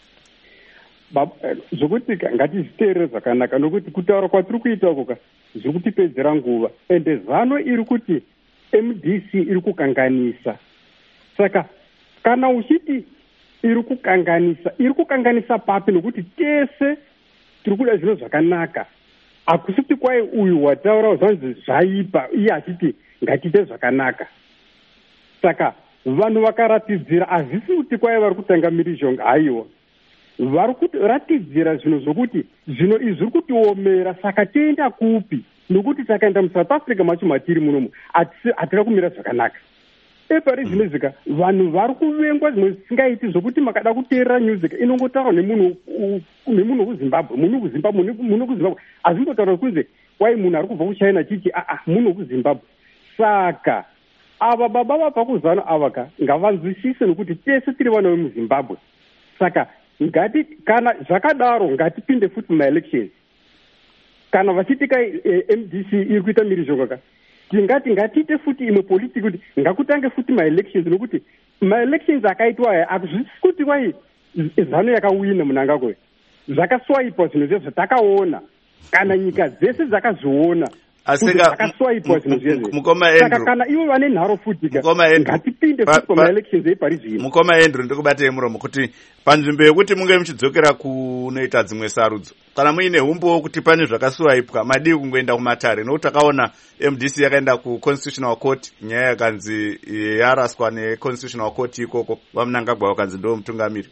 Zvokuti ngatizviteerere zvakanaka nokuti kutaura kwatiri kuita uko zviri kutipedzera nguva ende zano iri kuti M D C iri kukanganisa. Saka kana uchiti iri kukanganisa iri kukanganisa papi nokuti tese tiri kuda zvinhu zvakanaka. Hakusiti kwai uyu wataura zvanzi zvaipa iye achiti ngatiite zvakanaka. Saka vanhu vakaratidzira hazvisi kuti kwai vari kutanga mirizhonga haiwa. vari kuratidzira zvinhu zvokuti zvino izvi zviri kutiomera, saka toenda kupi? Nokuti takaenda muSouth Africa macho matiri munomu hatina kumira zvakanaka. Epari zvino zvika vanhu vari kuvengwa zvimwe zvisingaiti zvokuti makada kuteerera music inongotaurwa nemunhu nemunhu kuZimbabwe, munhu kuZimbabwe, munhu kuZimbabwe, hazvimbotaurwa kunze wai munhu ari kubva kuChina chichi aa munhu kuZimbabwe. Saka ava baba vabva kuzano ava ka ngavanzwisise nokuti tese tiri vana vemuZimbabwe. Saka ngati kana zvakadaro ngatipinde futi mumaelections. Kana vachitika eh, M D C iri kuita mhirizhonga ka tingati ngatiite futi imwe politiki kuti ngakutange futi maelections nokuti maelections akaitwa aya akuzvisi kuti wai zano yakawina munanga kwe zvakaswaipwa zvinhu zvezvo zvatakaona kana nyika dzese dzakazviona zvakaswaipwa zvinhu zvezvo. Saka kana ivo vane nharo futi ngatipinde futi pamaelections eParis zvino. Mukoma Andrew ndikubatei muromo kuti panzvimbo yekuti munge muchidzokera kunoita dzimwe sarudzo kana muine humbowo kuti pane zvakaswaipwa madii kungoenda kumatare nokuti takaona M D C yakaenda kuConstitutional Court nyaya yakanzi yaraswa neConstitutional Court ikoko vamunangagwa vakanzi ndo mutungamiri.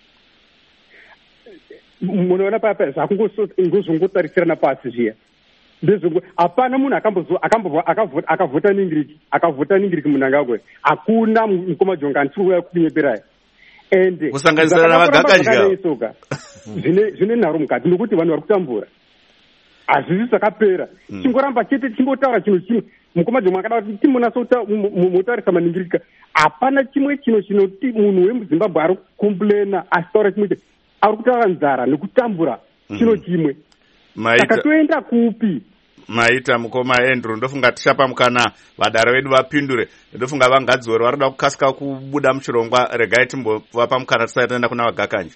Munoona papa zvakungozongotarisirana pasi zviya ndezvo hapana munhu akavhota ningiriki akavhota ningiriki munangagwe hakuna mukoma jonga ndikuuya kupinyeperai ende kusanganisira navagakanyika zvine nharo mukati nokuti vanhu vari kutambura hazvisi zvakapera chingoramba chete chingotaura chinhu chimwe mukoma jonga akada kuti timunasomotarisa maningirika hapana chimwe chino chinoti munhu wemuZimbabwe ari kukomplena achitaura chimwe chete ari kutaura nzara nekutambura chino chimwe. Saka toenda kupi? Maita mukoma Andrew ndofunga tichapa mukana vadaro vedu vapindure. Ndofunga vangadzoro vari kuda kukasika kubuda muchirongwa regai timbovapa mukana tisati taenda kuna Vagakanje.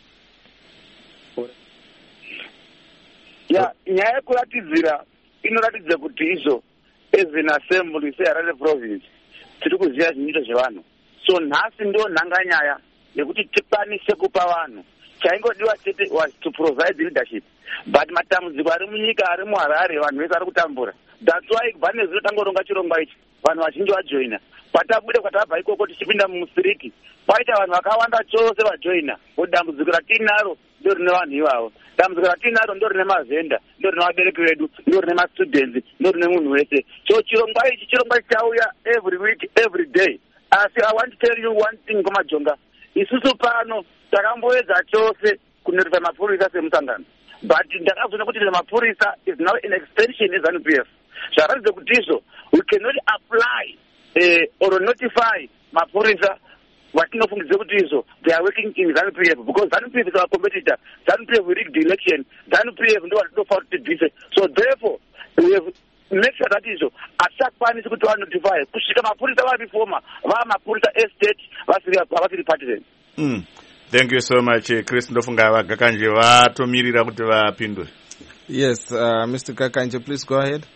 Ya nyaya yekuratidzira inoratidza kuti izvo as an assembly seHarare province tiri kuziva zvinito zvevanhu. So nhasi ndio nhanga nyaya yekuti tikwanise kupa vanhu chaingodiwa chete was to provide leadership. But matambudziko ari munyika ari muHarare vanhu vese ari kutambura. That's why kubva zinotangoronga chirongwa ichi vanhu vazhinji vajoina. Patabude kwatabva ikoko tichipinda mumusiriki paita vanhu vakawanda chose vajoina. Dambudziko ratinaro ndo rine vanhu ivavo. Dambudziko ratinaro ndo rine mavhenda, ndo rine vabereki vedu, ndo rine mastudents, ndo rine munhu wese. So chirongwa ichi chirongwa chichauya every week, every day. Asi I want to tell you one thing Komajonga. Isusu pano takamboedza chose kunoridza mapurisa semusangano. But ndakazoona kuti mapurisa is now an extension yeZANU P F. Zvaratidza kuti izvo we cannot apply uh, or notify mapurisa vatinofungidzira kuti izvo they are working in ZANU P F because ZANU P F is our competitor. ZANU P F we rigged the election. ZANU P F ndo vatinofanira kuti bvise. So therefore we have make sure that izvo hatisakwanisi kuti vanotify kusvika mapurisa varifoma vava mapurisa estate vasiri partisan. Mm. Thank you so much, Chris. Ndofunga Vagakanje vatomirira kuti vapindure. Yes, uh, Mister Gakanje, please go ahead.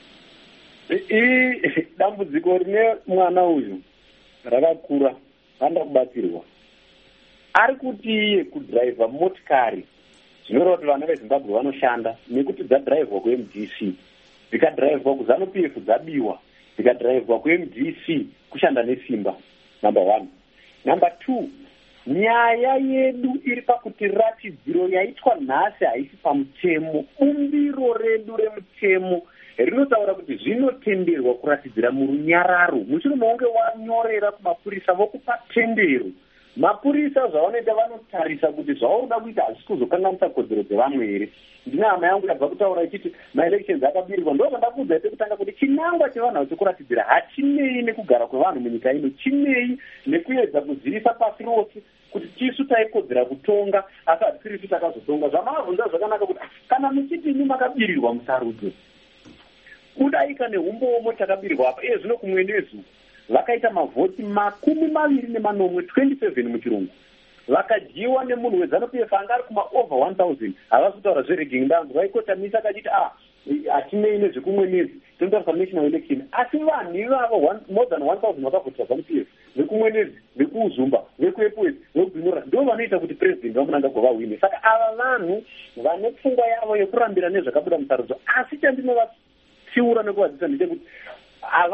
I dambudziko rine mwana uyu rakakura vanda kubatsirwa. Ari kuti kudriver motikari zvinoreva kuti vana veZimbabwe vanoshanda nekuti dzadriverwa kuM D C dzikadriverwa kuZANU P F dzabiwa dzikadriverwa kuM D C kushanda nesimba. Number one. Number two. Nyaya yedu iri pakuti ratidziro yaitwa nhasi haisi pamutemo. Bumbiro redu remutemo rinotaura kuti zvinotenderwa kuratidzira murunyararo. Mushure maunge wanyorera kumapurisa vokupa tendero. Mapurisa zvavanoita vanotarisa kuti zvaunoda kuita hazvisi kuzokanganisa kodzero dzevamwe here. Ndine hama yangu yabva kutaura ichiti maelections akabirirwa. Ndo zvandakuudza ite kutanga kuti chinangwa chevanhu chekuratidzira hachinei nekugara kwevanhu munyika ino, chinei nekuedza kuzivisa pasi rose kuti tisu taikodzera kutonga asi hatisisu takazotonga. Zvamavhunza zvakanaka kuti kana muchiti imi makabirirwa musarudzo kudaika nehumbomo chakabirirwa apa iye zvino kumwe nezu vakaita mavhoti makumi maviri nemanomwe twenty-seven muchirungu vakadyiwa nemunhu weZANU P F anga ari kuma over one thousand. Havasi kutaura zveregging ndangu vaikotamisa akachiti ah hatinei nezvekumwe nezi tinotarisa national election. Asi vanhu ivavo more than one thousand vakavhotera ZANU P F vekumwe nezi vekuuzumba vekuepwes vekubhinora ndo vanoita kuti president vamunangagwa vahwine. Saka ava vanhu vane pfungwa yavo yekurambira nezvakabuda musarudzo. Asi chandinovatsiura nekuvadzisa ndechekuti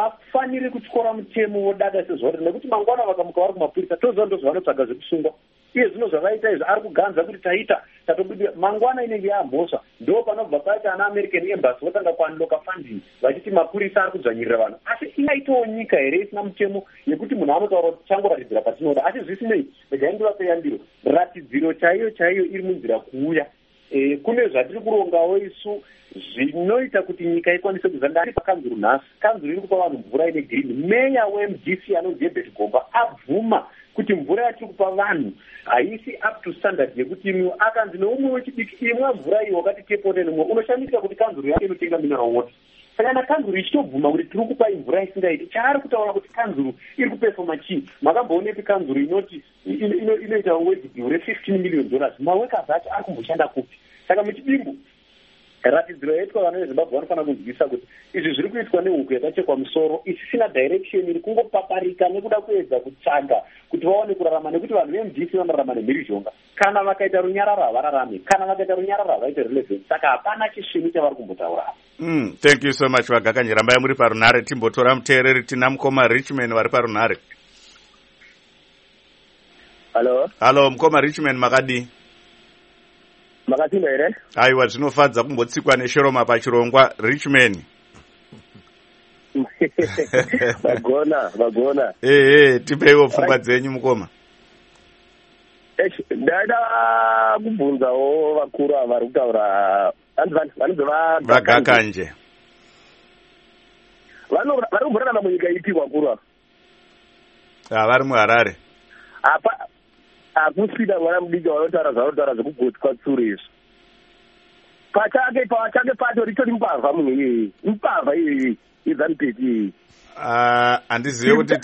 havafaniri kutyora mutemo vodada sezvauri nekuti mangwana vakamuka vari kumapurisa toziva ndo zvavanotsvaga zvekusungwa. iye zvino zvavaita izvi ari kuganza kuti taita tatobudira mangwana inenge yamhosva ndo panobva paita ana American embassy votanga kuanloka funding vachiti mapurisa ari kudzvanyirira vanhu asi ingaitawo nyika here isina mutemo yekuti munhu anotaura kuti changoratidzira patinoda asi zvisinei regai ndivapeyambiro ratidziro chaiyo chaiyo iri munzira kuuya e, kune zvatiri kurongawo isu zvinoita kuti nyika ikwanise kuzanda pakanzuru nhasi kanzuru iri kupa vanhu mvura ine girini meya weM D C anonzi Herbert Gomba abvuma kuti mvura yatiri kupa vanhu haisi up to standard yekuti imwe akanzi neumwe wechidiki imwe mvura iyo wakati tepone nemwe unoshandisika kuti kanzuru yake inotenga mineral water saka kana kanzuru ichitobvuma kuti tiri kupa mvura isingaiti chaari kutaura kuti kanzuru iri kupefoma chii makamboonepi kanzuru inoti inoita wage bill re-fifteen million dollars mawekasi acho ari kumboshanda kupi saka muchidimbu ratidziro yaitwa vana vezimbabwe vanofanira kunzwisisa kuti izvi zviri kuitwa nehuku yakachekwa musoro isisina direction iri kungopaparika nekuda kuedza kutsvaga kuti vaone kurarama nekuti vanhu veM D C vanorarama nemhirizhonga kana vakaita runyararo havararame kana vakaita runyararo havaite relevant saka hapana chisvimi chavari kumbotaura. Mm, thank you so much Vagakanje, rambai muri parunhare timbotora muteereri tina mukoma Richman vari parunhare. Halo. Halo mukoma Richman makadi? Makatima here? Aiwa zvinofadza kumbotsikwa neshoroma pachirongwa Richman. Vagona, vagona. Eh eh tipeiwo pfungwa dzenyu mukoma. Esh, ndaida kubvunzawo vakuru ava vari kutaura vanozova Vagakanje. Vari kumborarama munyika ipi vakuru ava? Ah, vari muHarare. Apa hakusina mwana mudiki vanotaura zvanotaura zvekugoti kwatsuri izvi pachake pachake pacho ritori mbavha munhu iyeye mbavha iyeye izanipeti iyeye handizive kuti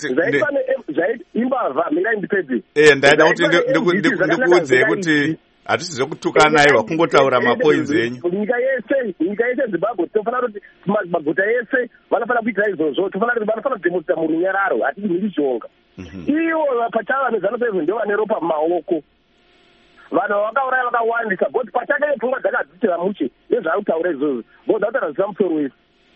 imbavha mina indipedzi eh ndaida kuti ndikuudze kuti hatisizo kutukana iwa kungotaura mapoints enyu nyika yese nyika yese Zimbabwe tofanira kuti maguta yese vanofanira kuitira izvozvo tofanira kuti vanofanira kudemonstrata murunyararo hatisi mhirizhonga iwo pachava nezanupedzi ndio vane ropa mumaoko vanhu vakauraya vakawandisa boti pachake pfungwa dzakadzitira muche nezvautaura izvozvo boti autaura zvisina musoro wese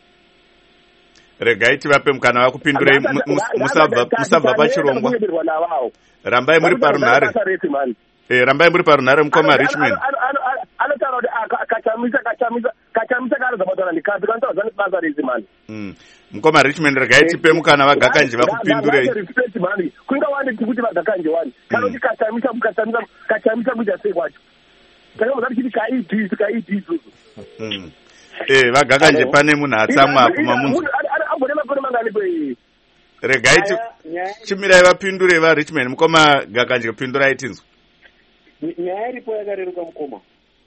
regai tivape mukana vakupindurei musabva pachirongwa rambai muri parunhare eh rambai muri parunhare mukoma Richman anotaura kuti akachamisa kachamisa kachamisa kana zabataura ndikazi kana taura basa rese mani mukoma Richman regai tipe mukana Vagakanje vakupindurei respect mani kuinga wandi kuti Vagakanje wani kana kuti kachamisa kachamisa kachamisa kuita sei kwacho kana muzati kuti kaiti kaiti mm eh Vagakanje pane munhu atsamwa apo mamunzi ambone mapano mangani kwe regai chimirai vapindure va Richman mukoma Gakanje kupindurai tinzwa nyaya iripo yakareruka mukoma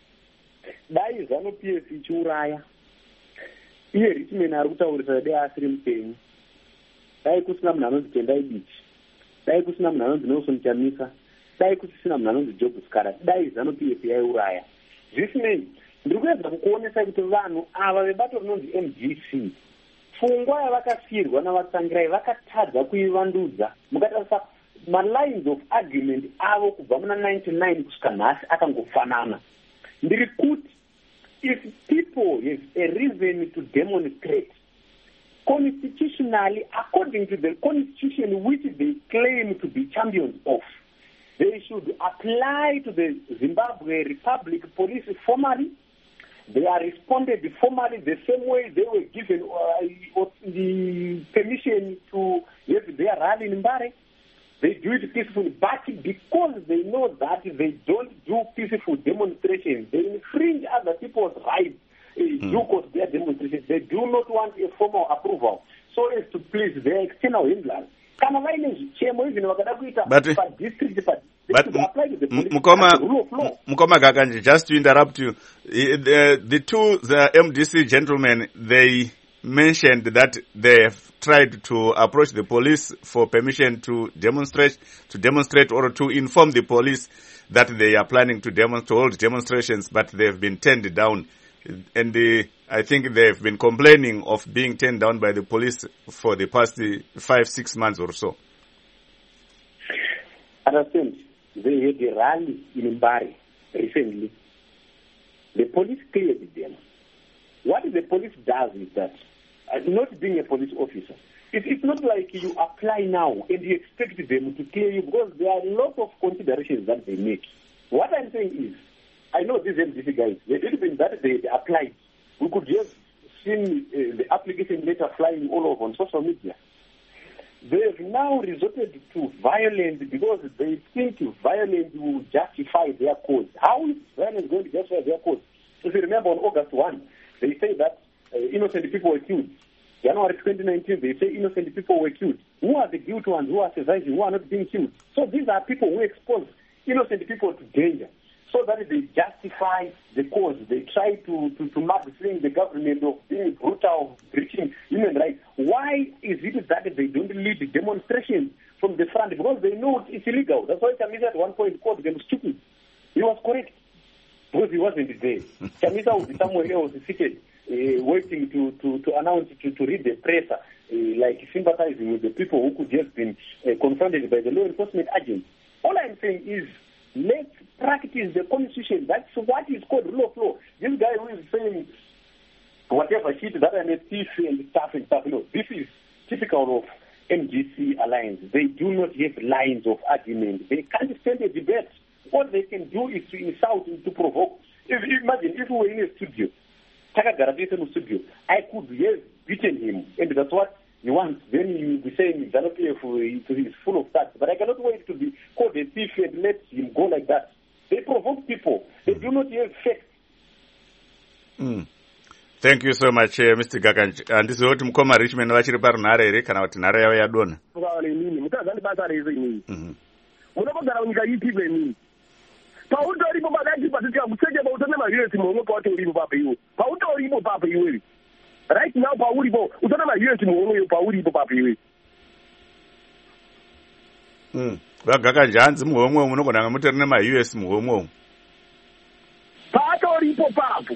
dai zano P F ichiuraya iye Richman ari kutaurisa dai asiri mupenyu dai kusina munhu anonzi Tendai Biti dai kusina munhu anonzi Nelson Chamisa dai kusina munhu anonzi Job Skara dai zano P F yaiuraya zvisinei ndiri kuedza kukuonesa kuti vanhu ava vebato rinonzi M D C pfungwa yavakasiyirwa navatsangirai vakatadza kuivandudza mukatarisa malines of argument avo kubva muna ninety-nine kusvika nhasi akangofanana ndiri kuti if people have a reason to demonstrate constitutionally according to the constitution which they claim to be champions of, they should apply to the Zimbabwe Republic Police formally. They are responded formally the same way they were given uh, the permission to have their rally in Mbare. They do it peacefully, but because they know that they don't do peaceful demonstrations, they infringe other people's rights, uh, mm. do cause their demonstrations. They do not want a formal approval, so as to please their external handlers. But, but Mukoma, Mukoma Gakanje, just to interrupt you, the, the two the M D C gentlemen, they mentioned that they have tried to approach the police for permission to demonstrate, to demonstrate or to inform the police that they are planning to, demo, to hold demonstrations, but they have been turned down. And the, I think they have been complaining of being turned down by the police for the past five, six months or so. Understand? They had a rally in Mbare recently. The police cleared them. What the police does is that, uh, not being a police officer, It, it's not like you apply now and you expect them to clear you, because there are lots of considerations that they make. What I'm saying is, I know these M D C guys, they didn't mean that they, they applied. We could just seen uh, the application letter flying all over on social media. They have now resorted to violence because they think violence will justify their cause. How is violence going to justify their cause? If you remember on August first, they say that uh, innocent people were killed. January twenty nineteen, they say innocent people were killed. Who are the guilty ones who are surviving, who are not being killed? So these are people who expose innocent people to danger, so that they justify the cause. They try to, to, to magnify the government of being brutal, breaching human rights. Why is it that they don't lead demonstrations from the front? Because they know it's illegal. That's why Chamisa at one point called them stupid. He was correct, because he wasn't there. Chamisa would be somewhere else seated, uh, waiting to, to, to announce, to, to read the press, uh, like sympathizing with the people who could have been uh, confronted by the law enforcement agents. All I'm saying is, let's practice the constitution. That's what is called rule of law. This guy who is saying whatever shit that I'm a thief and stuff and stuff, you know, this is typical of M G C Alliance. They do not have lines of argument. They can't stand a debate. What they can do is to insult and to provoke. If, imagine if we were in a studio, Takagara in a studio, I could have beaten him, and that's what he wants. Then you will be saying that okay, he's full of that. But I cannot wait to be called a thief and let him go like that. They provoke people. They do not have facts. Mm. Thank you so much, uh, Mister Gakanji. Handizvo kuti mukoma Richmond vachiri parunhare here kana kuti nhare yavo yadonha. Mutazani basa rese inini. Munobogara munyika ipi inini. Pautoripo pakati patiti akutsenge pautone ma-U S muhomwe pautoripo papa iwe. Pautoripo papa iwe. Right now pauripo utone ma-U S muhomwe pauripo papa iwe. Mm. Vagakanji hanzi muhomwe munogona kunge mutori nema-U S muhomwe umu. Patoripo papo.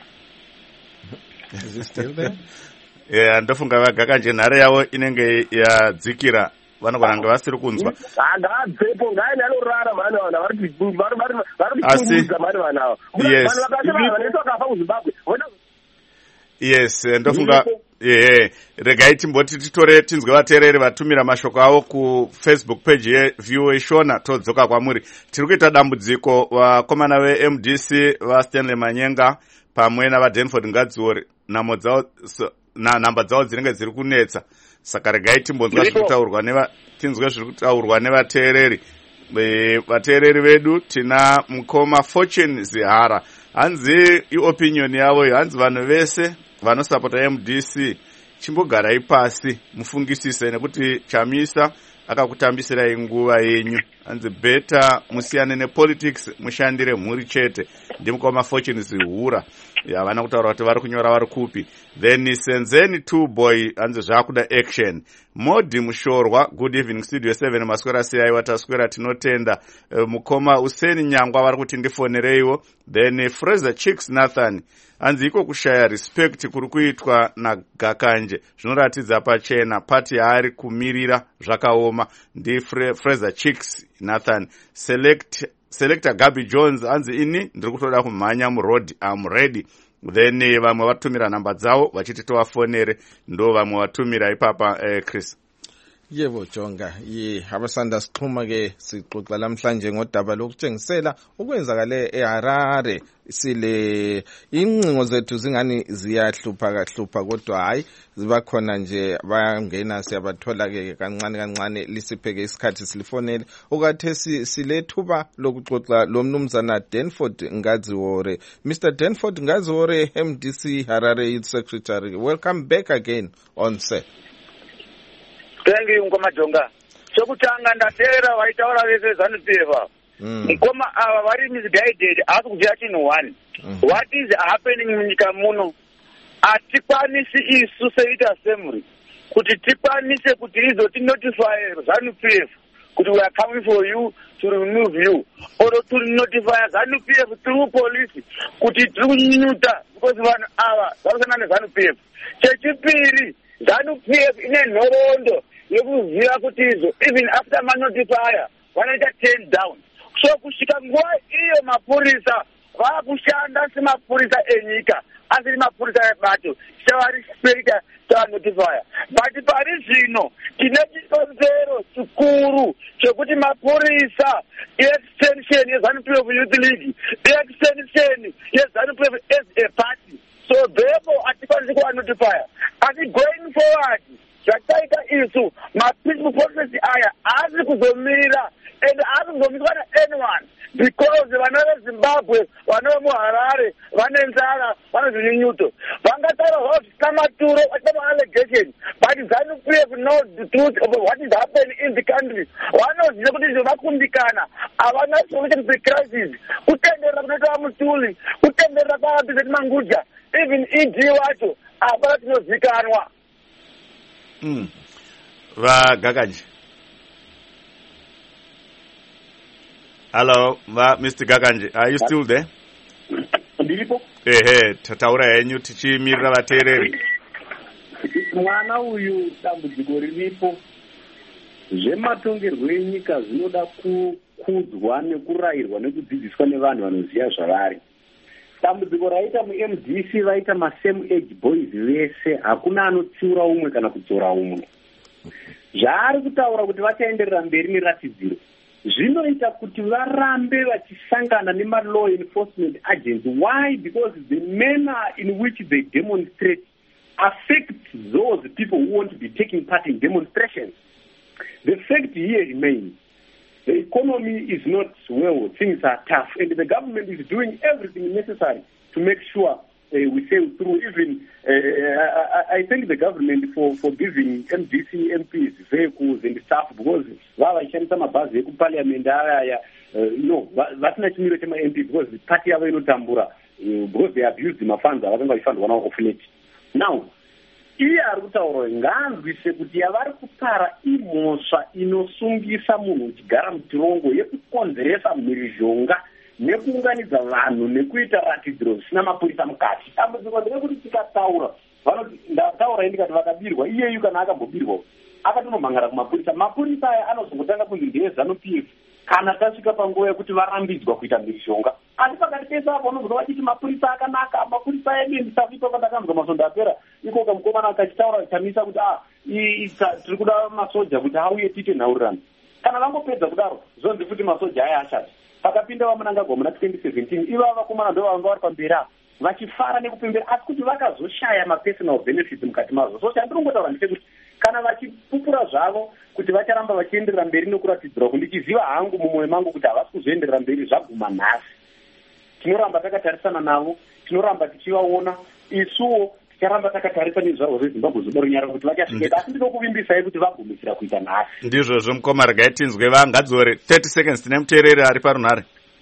Is it still there? Yeah, ndofunga Vagakanji nhare yavo inenge yadzikira. Vanogona kunge vasiri kunzwa. Agabvepo ngaine anorara mani vana vari kuchungudza mani vana. Yes. Vanhu vakasema vanhu vakafa kuZimbabwe. Yes, ndofunga yeah, regai timboti titore tinzwe vateereri vatumira mashoko avo kuFacebook page yeView Ishona todzoka kwamuri. Tiri kuita dambudziko vakomana veM D C vaStanley Manyenga pamwe navaDanford Ngadziore nhamo dzavo na namba dzavo dzinenge dziri kunetsa. Saka regai timbonzwa zviri kutaurwa neva tinzwe zviri kutaurwa nevateereri. Vateereri vedu tina mukoma Fortune Zihara. Hanzi iopinion yavo iyo, hanzi vanhu vese vanosapota M D C chimbogarai pasi mufungisise nekuti Chamisa akakutambisirai nguva yenyu. Hanzi beta musiyane nepolitics mushandire mhuri chete. Ndimukoma Fortune Zihura. Havana kutaura kuti vari kunyora vari kupi. Then Senzeni two boy hanzi zvakuda action. Modi Mushorwa, good evening studio seven maswera sei wataswera tinotenda. Uh, mukoma Useni Nyangwa vari kuti ndifonereiwo. Then uh, Fraser Chicks Nathan hanzi iko kushaya respect kuri kuitwa naGakanje zvinoratidza pachena pati yaari kumirira zvakaoma. Ndi Fraser Chicks Nathan select Selector Gabby Jones hanzi ini ndiri kutoda kumhanya muroad I'm ready. Then uh, vamwe vatumira namba dzavo vachiti tovafonere ndo vamwe vatumira ipapa eh, Chris. Yebo Jonga, ye abasanda sixhuma ke sixoxa namhlanje ngodaba lokutshengisela okwenzakale eHarare. Sile incingo zethu zingani ziyahlupha kahlupha kodwa hayi ziba khona nje bayangena siyabathola ke kancane kancane lisipheke isikhathi silifonele okathe silethuba lokuxoxa lomnumzana Danford Ngadziore. Mister Danford Ngadziore, M D C Harare Youth Secretary, welcome back again on set. Thank you Mkoma Jonga. Chokutanga ndatera waitaura vese zanupeva. Mkoma ava vari misguided asi kuziva chinhu one. What is happening munyika muno? Hatikwanisi isu seIT Assembly kuti tikwanise kuti izoti notify ZANU-P F kuti we are coming for you to remove you, or to notify ZANU-P F through police kuti tiri kunyunyuta because vanhu ava varusana neZANU-P F. Chechipiri, ZANU-P F ine nhoroondo yekuziva kuti izo even after manotifier vanoita turn down. So kusvika nguva iyo mapurisa vakushanda semapurisa enyika asiri mapurisa ebato tichavarespecta tanotifaya but pari zvino tine chikonzero chikuru chekuti mapurisa extension yeZANU-P F Youth League extension yeZANU-P F as a party, so therefore hatikwanisi kuanotifaya. Asi going forward zvataita isu mapeaceful protest aya haasi kuzomira and haasi kuzomiswa naanyone because vana veZimbabwe, vana vemuHarare vane nzara, vane zvinyunyuto, vangataura zvavo zvisina maturo, vachita allegation, but ZANU-P F knows the truth of what is happening in the country. Vanoziva kuti zvavakundikana havana solution to the crisis. Kutenderera kunoitwa Mutuli, kutenderera kwaVizet Mangudya, even E D wacho hapana chinozikanwa. Mm. VaGaganji. Hello, Va, Mister Gaganji, are you still there? Ndiripo. Ehe, tataura henyu tichimirira vateereri. Mwana uyu dambudziko riripo. Zvematongerwo enyika zvinoda kukudzwa nekurayirwa nekudzidziswa nevanhu vanoziva zvavari. Dambudziko raita mu-M D C vaita ma-same age boys vese, hakuna anotsiura umwe kana kudzora umwe. Zvaari kutaura kuti vachaenderera mberi neratidziro zvinoita kuti varambe vachisangana nema-law enforcement agents. Why? Because the manner in which they demonstrate affects those people who want to be taking part in demonstrations. The fact here remains, the economy is not well, things are tough, and the government is doing everything necessary to make sure uh, we sail through. Even uh, I, I thank the government for, for giving M D C M Ps vehicles and stuff, because vavaishandisa mabhazi ekuparliament aya no vasina chimiro chema-M P because the party yavo inotambura because they abused mafunds avakanga vachifandwa navo ofuneti. Now iye ari kutaura ngaanzwise kuti yavari kupara imhosva inosungisa munhu uchigara mutirongo yekukonzeresa mhirizhonga nekuunganidza vanhu nekuita ratidziro zvisina mapurisa mukati. Dambudziko nderekuti tikataura vanoti ndataura indikati vakabirwa iyeyu kana akambobirwa akatonomhangara kumapurisa. Mapurisa aya anozongotanga kunzi ndeeZANU-P F kana tasvika panguva yekuti varambidzwa kuita mhirizhonga. Asi pakati pese apo unobva vachiti mapurisa akanaka, mapurisa edu ndisavipa pandakanzwa masondo apera iko kamukomana akachitaura chamisa kuti ah tiri kuda masoja kuti auye tiite nhaurirano. Kana vangopedza kudaro zonzi futi masoja aya ashati. Pakapinda vamunangagwa muna twenty seventeen ivava vakomana ndo vanga vari pamberi apo vachifara nekupembera, asi kuti vakazoshaya mapersonal benefits mukati mazvo. So chandirongotaura ndechekuti kana vachipupura zvavo kuti vacharamba vachienderera mberi nokuratidzira kuti ndichiziva hangu mumwoyo mangu kuti havasi kuzoenderera mberi zvaguma nhasi, tinoramba takatarisana navo, tinoramba tichivaona, isuwo ticharamba takatarisa nezvaro zveZimbabwe zoda runyara kuti vachasvika. Asi ndinokuvimbisai kuti vagumisira kuita nhasi. Ndizvozvo mukoma, regai tinzwe vangadzore thirty seconds tine muteereri ari parunhare.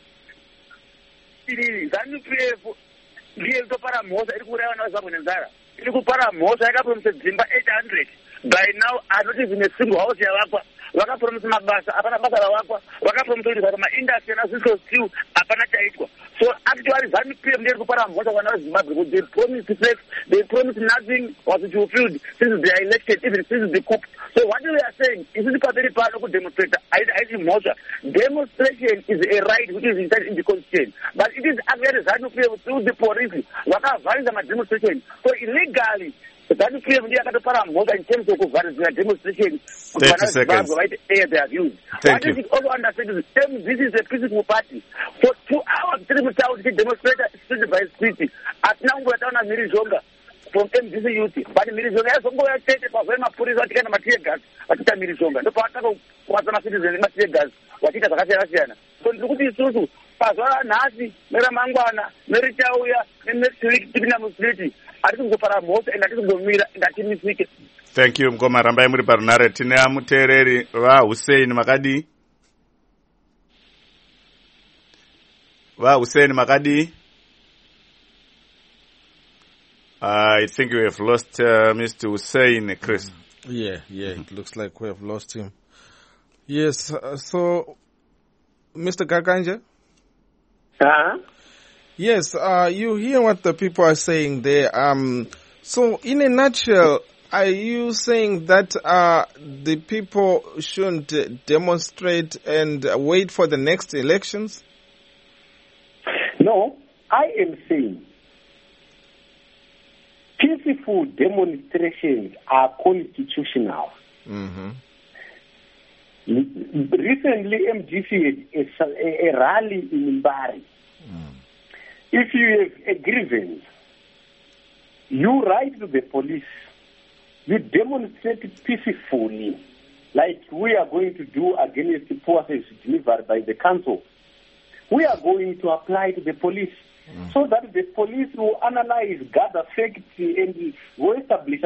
ZANU-P F ndiye kutopara mhosva iri kuuraya vana veZimbabwe nenzara, iri kupara mhosva yakapromisa dzimba eight hundred. By now not even a single house yavakwa, vakapromisa mabasa hapana basa ravakwa, vakapromisa kuti zvaka maindustry naZisco Steel hapana chaitwa. So actually ZANU-P F ndiri kupara mhosva vana veZimbabwe, they promised sex, they promised nothing was fulfilled since they are elected, even since the coup. So what we are saying is this very part of demonstration. I I mhosva. Demonstration is a right which is inside in the constitution, but it is actually ZANU-P F through the police vakavharisa mademonstration. So illegally ZANU-P F ndiye akatopara mhosva in terms of kuvharizira demonstration kuti vana veZimbabwe vaite air they have used. What you should also understand is this is a peaceful party. For two hours tiri mutauri tichidemonstrate street by street, hatina kungoya taona mhirizhonga from M D C youth, but mhirizhonga yazongouya chete pazuva mapurisa vachikaenda matiye gas vachiita mhirizhonga, ndopavatanga kukwasa macitizens nematiye gas vachiita zvakasiyana siyana. So ndiri kuti isusu pazuva ranhasi neramangwana nerichauya nenext week tipinda mustriti hatisi kuzopara mhosva ende hatisi kuzomira ende hatimisike. Thank you mukoma, rambai muri parunhare. Tine muteereri vaHussein makadii. VaHussein makadii. I think we have lost uh, Mister Hussein, Chris. Yeah, yeah, it looks like we have lost him. Yes, uh, so Mister Gaganje? Uh-huh. Yes, uh, you hear what the people are saying there. Um, so in a nutshell, are you saying that uh, the people shouldn't demonstrate and wait for the next elections? No, I am saying peaceful demonstrations are constitutional. Mm-hmm. Recently, M D C had a, a rally in Mbari. Mm. If you have a grievance, you write to the police, you demonstrate peacefully, like we are going to do against the forces delivered by the council. We are going to apply to the police mm. so that the police will analyze, gather facts, and will establish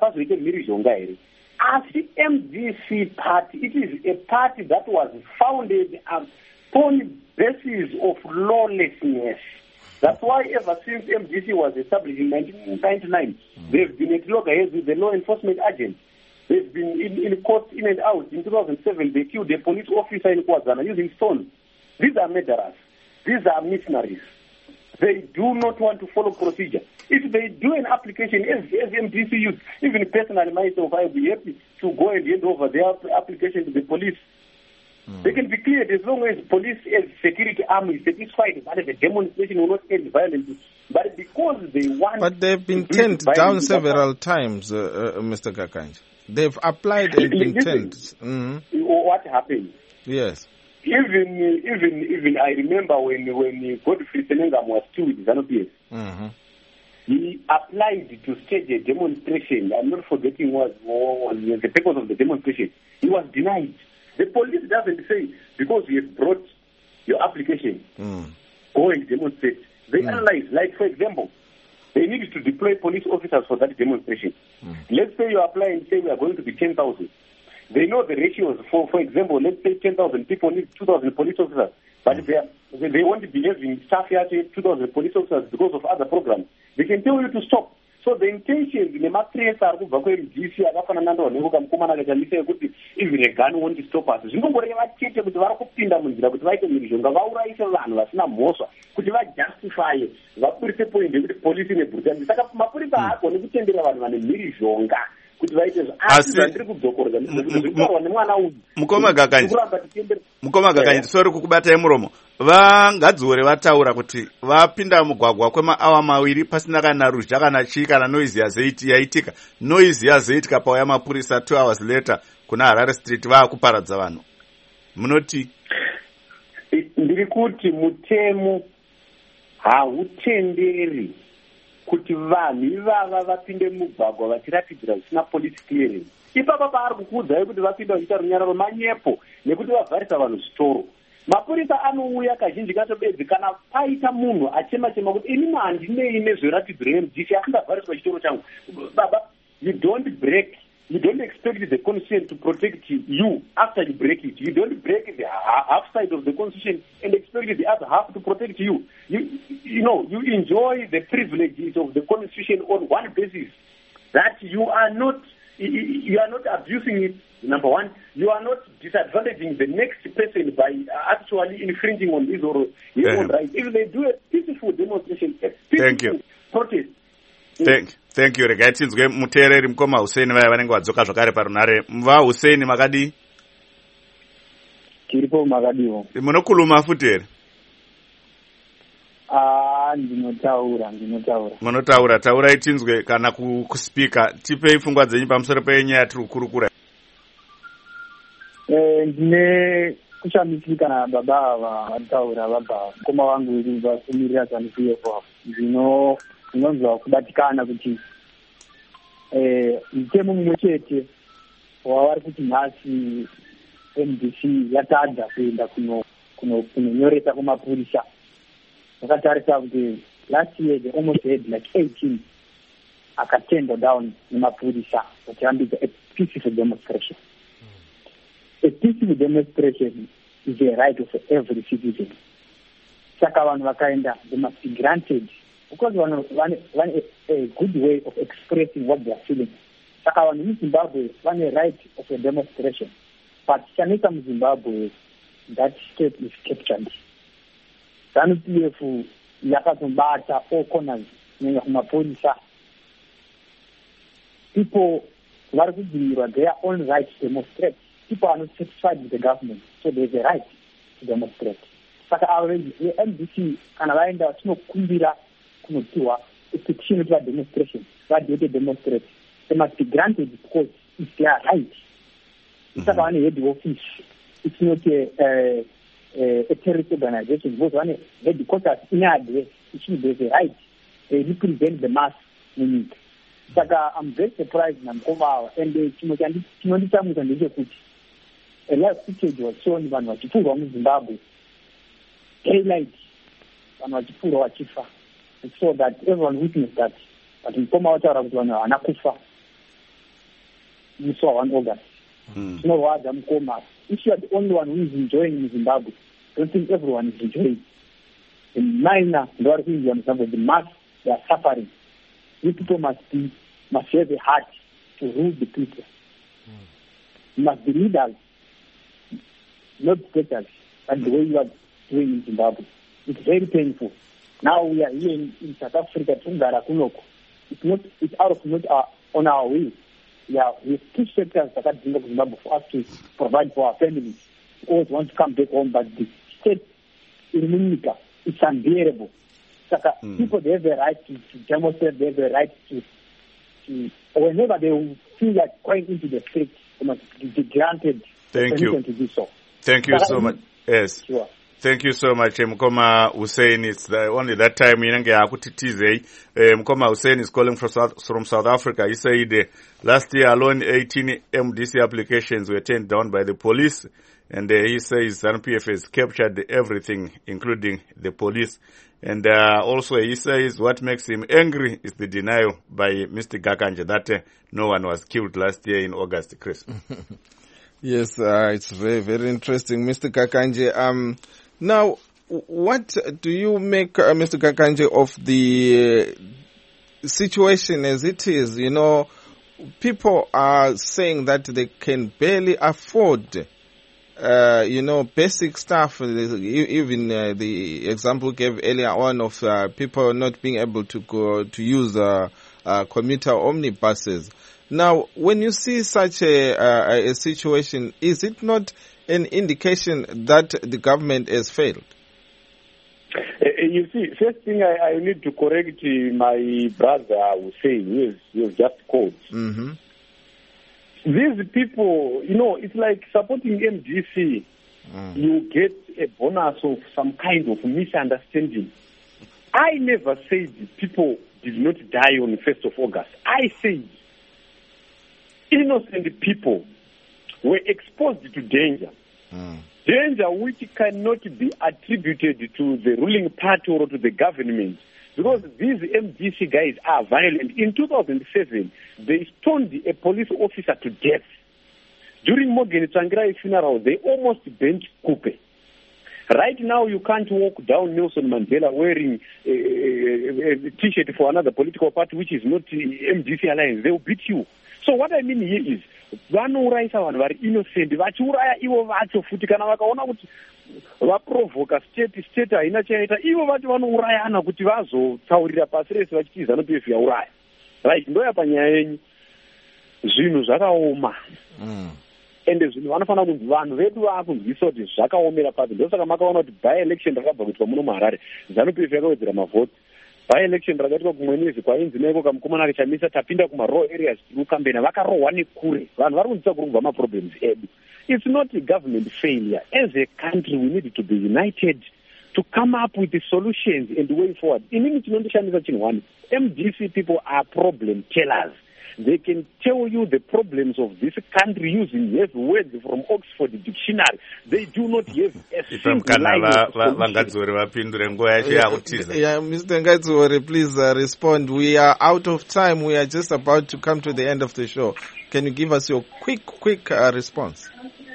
that as the M D C party, it is a party that was founded upon the basis of lawlessness. That's why ever since M D C was established in nineteen ninety-nine, mm. they've been at loggerheads with the law enforcement agents. They've been in, in court in and out. In two thousand seven, they killed a police officer in Kwazana using stones. These are murderers. These are mercenaries. They do not want to follow procedure. If they do an application, as, as M D C youth, even personally myself, I will be happy to go and hand over their application to the police. Mm. They can be cleared as long as police as security arm is satisfied that the demonstration will not end violently. But because they want... But they've been turned down several times, uh, uh, Mister Gakanje. They've applied and been turned. Mm-hmm. What happened? Yes. Even even even I remember when when Godfrey Senengam was still with ZANU-P F. Mm-hmm. He applied to stage a demonstration. I'm not forgetting what was the purpose of the demonstration. He was denied. The police doesn't say because you have brought your application, mm. go and demonstrate. They mm. analyze. Like for example, they needed to deploy police officers for that demonstration. Mm. Let's say you apply and say we are going to be ten thousand. They know the ratios. For for example, let's say ten thousand people need two thousand police officers, but mm. they, are, they they want to be having staff here to two thousand police officers because of other programs. They can tell you to stop. So the intention in the matrix are to evacuate M D C. Agafanana nekuka mkumana kachandisa kuti even a gun won't stop us. Zvingongoreva vachete kuti vari kupinda munzira kuti vaite mhirizhonga vauraise vanhu vasina mhosva kuti vajustify vaburitse point yekuti polisi nebhurutanzi. Saka mapurisa haagoni kutendera vanhu vane mhirizhonga kuti vaite izvo. Asi zvandiri kudzokorera ndizvitaurwa nemwana uyu. Mukoma Gakanje. Mukoma Gakanje, sorry kukubatai muromo. Vangadziore vataura kuti vapinda mugwagwa kwemaawa maviri pasina kana ruzha kana chii kana noise yaitika. Noise yazoitika pauya mapurisa two hours later kuna Harare Street vaakuparadza vanhu. Munoti? Ndiri kuti mutemo hautenderi kuti vanhu ivava vapinde mugwagwa vachiratidzira zvisina police clearance. Ipapa paari kukuudzai kuti vapinda vachiita runyararo manyepo nekuti vavharisa vanhu zvitoro. Mapurisa anouya kazhinji kacho bedzi kana paita munhu achema chema kuti inini handinei nezveratidziro M D C asingavhariswa chitoro changu. Baba, you don't break, you don't expect the constitution to protect you after you break it. You don't break the half side of the constitution and expect the other half to protect you. You, you know, you enjoy the privileges of the constitution on one basis, that you are not, you are not abusing it. Number one, you are not disadvantaging the next person by actually infringing on his or his own rights. If they do a peaceful demonstration, a peaceful Thank you. protest. Thank, thank you. Regai tinzwe muteereri mukoma Hussein vaya vanenge vadzoka zvakare parunare. Mva Hussein makadi? Tiripo makadiwo. Munokuluma futi here? Ah, ndinotaura, ndinotaura. Munotaura, taurai tinzwe kana kuspika. Tipei pfungwa dzenyu pamusoro penyaya yatiri kukurukura. Eh, ndine kushamisika na baba ava vataura vabva mukoma wangu iri vafumirira ZANU-P F zvino zvinonzwa kubatikana kuti eh mutemo mumwe chete wavari kuti nhasi M D C yatadza kuenda kuno kuno kunonyoresa kumapurisa. Vakatarisa kuti last year they almost had like eighteen akatendwa down nemapurisa vachirambidza a peaceful demonstration. A peaceful demonstration is a right of every citizen. Saka vanhu vakaenda, they must be granted because one one one a, a good way of expressing what they are feeling. Saka vanhu in Zimbabwe one a right of a demonstration, but chanisa in Zimbabwe that state is captured. ZANU-P F yakazombata all corners kunyanya kumapolisa. People vari kudzivirwa their own right to demonstrate. People are not satisfied with the government, so there's a right to demonstrate. Saka already the M D C kana vaenda tinokumbira kunotiwa a petition to a demonstration, but they demonstrate. They must be granted because it's their right. It's not only head office. It's not a, a, a, a terrorist organization. Because one headquarters in a address, it should be the right. They represent the mass movement. Saka, I'm very surprised na mkoma and the chinondisa muzandije kuti a live footage was shown vanhu vachipfurwa muZimbabwe daylight vanhu vachipfurwa vachifa so that everyone witnessed that but mkoma wataura kuti vanhu havana kufa musi wa one August zvinorwadza mukoma if you are the only one who is enjoying in Zimbabwe don't think everyone is enjoying the minor ndovari kuinzwa muZimbabwe the mass they are suffering. You people must be must have a heart to rule the people. Mm. You must be leaders, not dictators, and the way you are doing in Zimbabwe. It's very painful. Now we are here in, in South Africa, it's not it's out of not our, on our way. Yeah, we have two sectors that are in Zimbabwe for us to provide for our families. We always want to come back home, but the state in Munich, it's unbearable. Mm. People, they have the right to, to demonstrate, they have the right to, to whenever they feel like going into the street, they must be granted Thank you. to do so. Thank you but so I, much. Yes. Sure. Thank you so much, Mkoma Hussein. It's the, only that time inange akutitize. Uh, Mkoma Hussein is calling from South, from South Africa. He said uh, last year alone, eighteen M D C applications were turned down by the police. And uh, he says Z A N U P F has captured everything, including the police. And uh, also he says what makes him angry is the denial by Mister Gakanje that uh, no one was killed last year in August, Chris. Yes, uh, it's very, very interesting, Mister Gakanje. Um, now, what do you make, uh, Mister Gakanje, of the uh, situation as it is? You know, people are saying that they can barely afford Uh, you know, basic stuff, even uh, the example gave earlier on of uh, people not being able to go to use uh, uh, commuter omnibuses. Now, when you see such a, uh, a situation, is it not an indication that the government has failed? Uh, you see, first thing I, I need to correct my brother Hussein, who is, who is just called. Mm-hmm. These people, you know, it's like supporting M D C. Mm. You get a bonus of some kind of misunderstanding. I never said people did not die on the first of August. I said innocent people were exposed to danger. Mm. Danger which cannot be attributed to the ruling party or to the government. Because these M D C guys are violent. In two thousand seven, they stoned a police officer to death. During Morgan Tsvangirai's funeral, they almost burnt Kupe. Right now, you can't walk down Nelson Mandela wearing a, a, a T-shirt for another political party, which is not M D C Alliance. They will beat you. So what I mean here is, vanouraisa vanhu vari innocent, vachiuraya ivo vacho futi kana vakaona kuti vaprovoka state state haina chaita ivo vati vanourayana kuti vazotaurira pasi rese vachiti Z A N U P F yauraya. Right, ndoya panyaya yenyu zvinhu zvakaoma ende zvinhu vanofanira kunzi vanhu vedu vakunzwisa kuti zvakaomera pasi. Ndosaka makaona kuti by election rakabva kuitwa muno muHarare, Z A N U P F yakawedzera mavhoti. By election rakaitwa kumwenizi kwainzi naiko kamukomana kachamisa tapinda kumaraw areas tikukambena vakarohwa nekure. Vanhu vari kunzwisa kuri kubva maproblems edu. It's not a government failure. As a country, we need to be united to come up with the solutions and the way forward. In English, M D C people are problem tellers. They can tell you the problems of this country using yes words from Oxford Dictionary. They do not have a single line of solution. Yeah, Mister Ngadzore, please uh, respond. We are out of time. We are just about to come to the end of the show. Can you give us your quick, quick uh, response?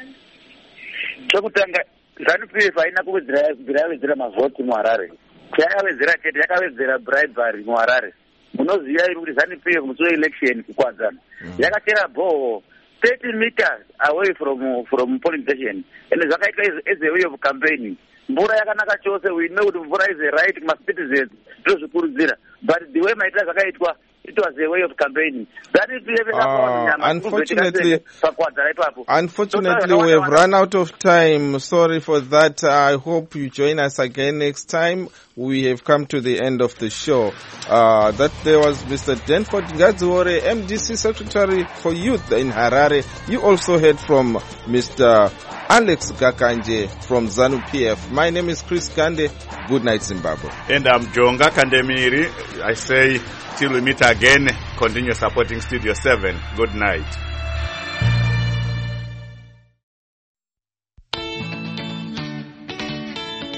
Chokutanga Z A N U P F haina kuvedzera mavhoti muHarare. Chayavedzera chete yakavedzera bribery muHarare. Munoziva iri kuti Z A N U P F musi weelection kukwadzana yakachera bhoho thirty meters away from from polling station and zvakaitwa as a way of campaigning. Mvura yakanaka chose, we know kuti mvura is a right kuma citizens ndozvikurudzira, but the way maitira zvakaitwa it was a way of campaigning. That is Uh, unfortunately, unfortunately, we have run out of time. Sorry for that. I hope you join us again next time. We have come to the end of the show. Uh, that there was Mister Denford Ngadziore, M D C Secretary for Youth in Harare. You also heard from Mister Alex Gakanje from ZANU P F. My name is Chris Kande. Good night, Zimbabwe. And I'm Jonga Kandemiri. I say till we meet again, continue supporting Studio seven. Good night.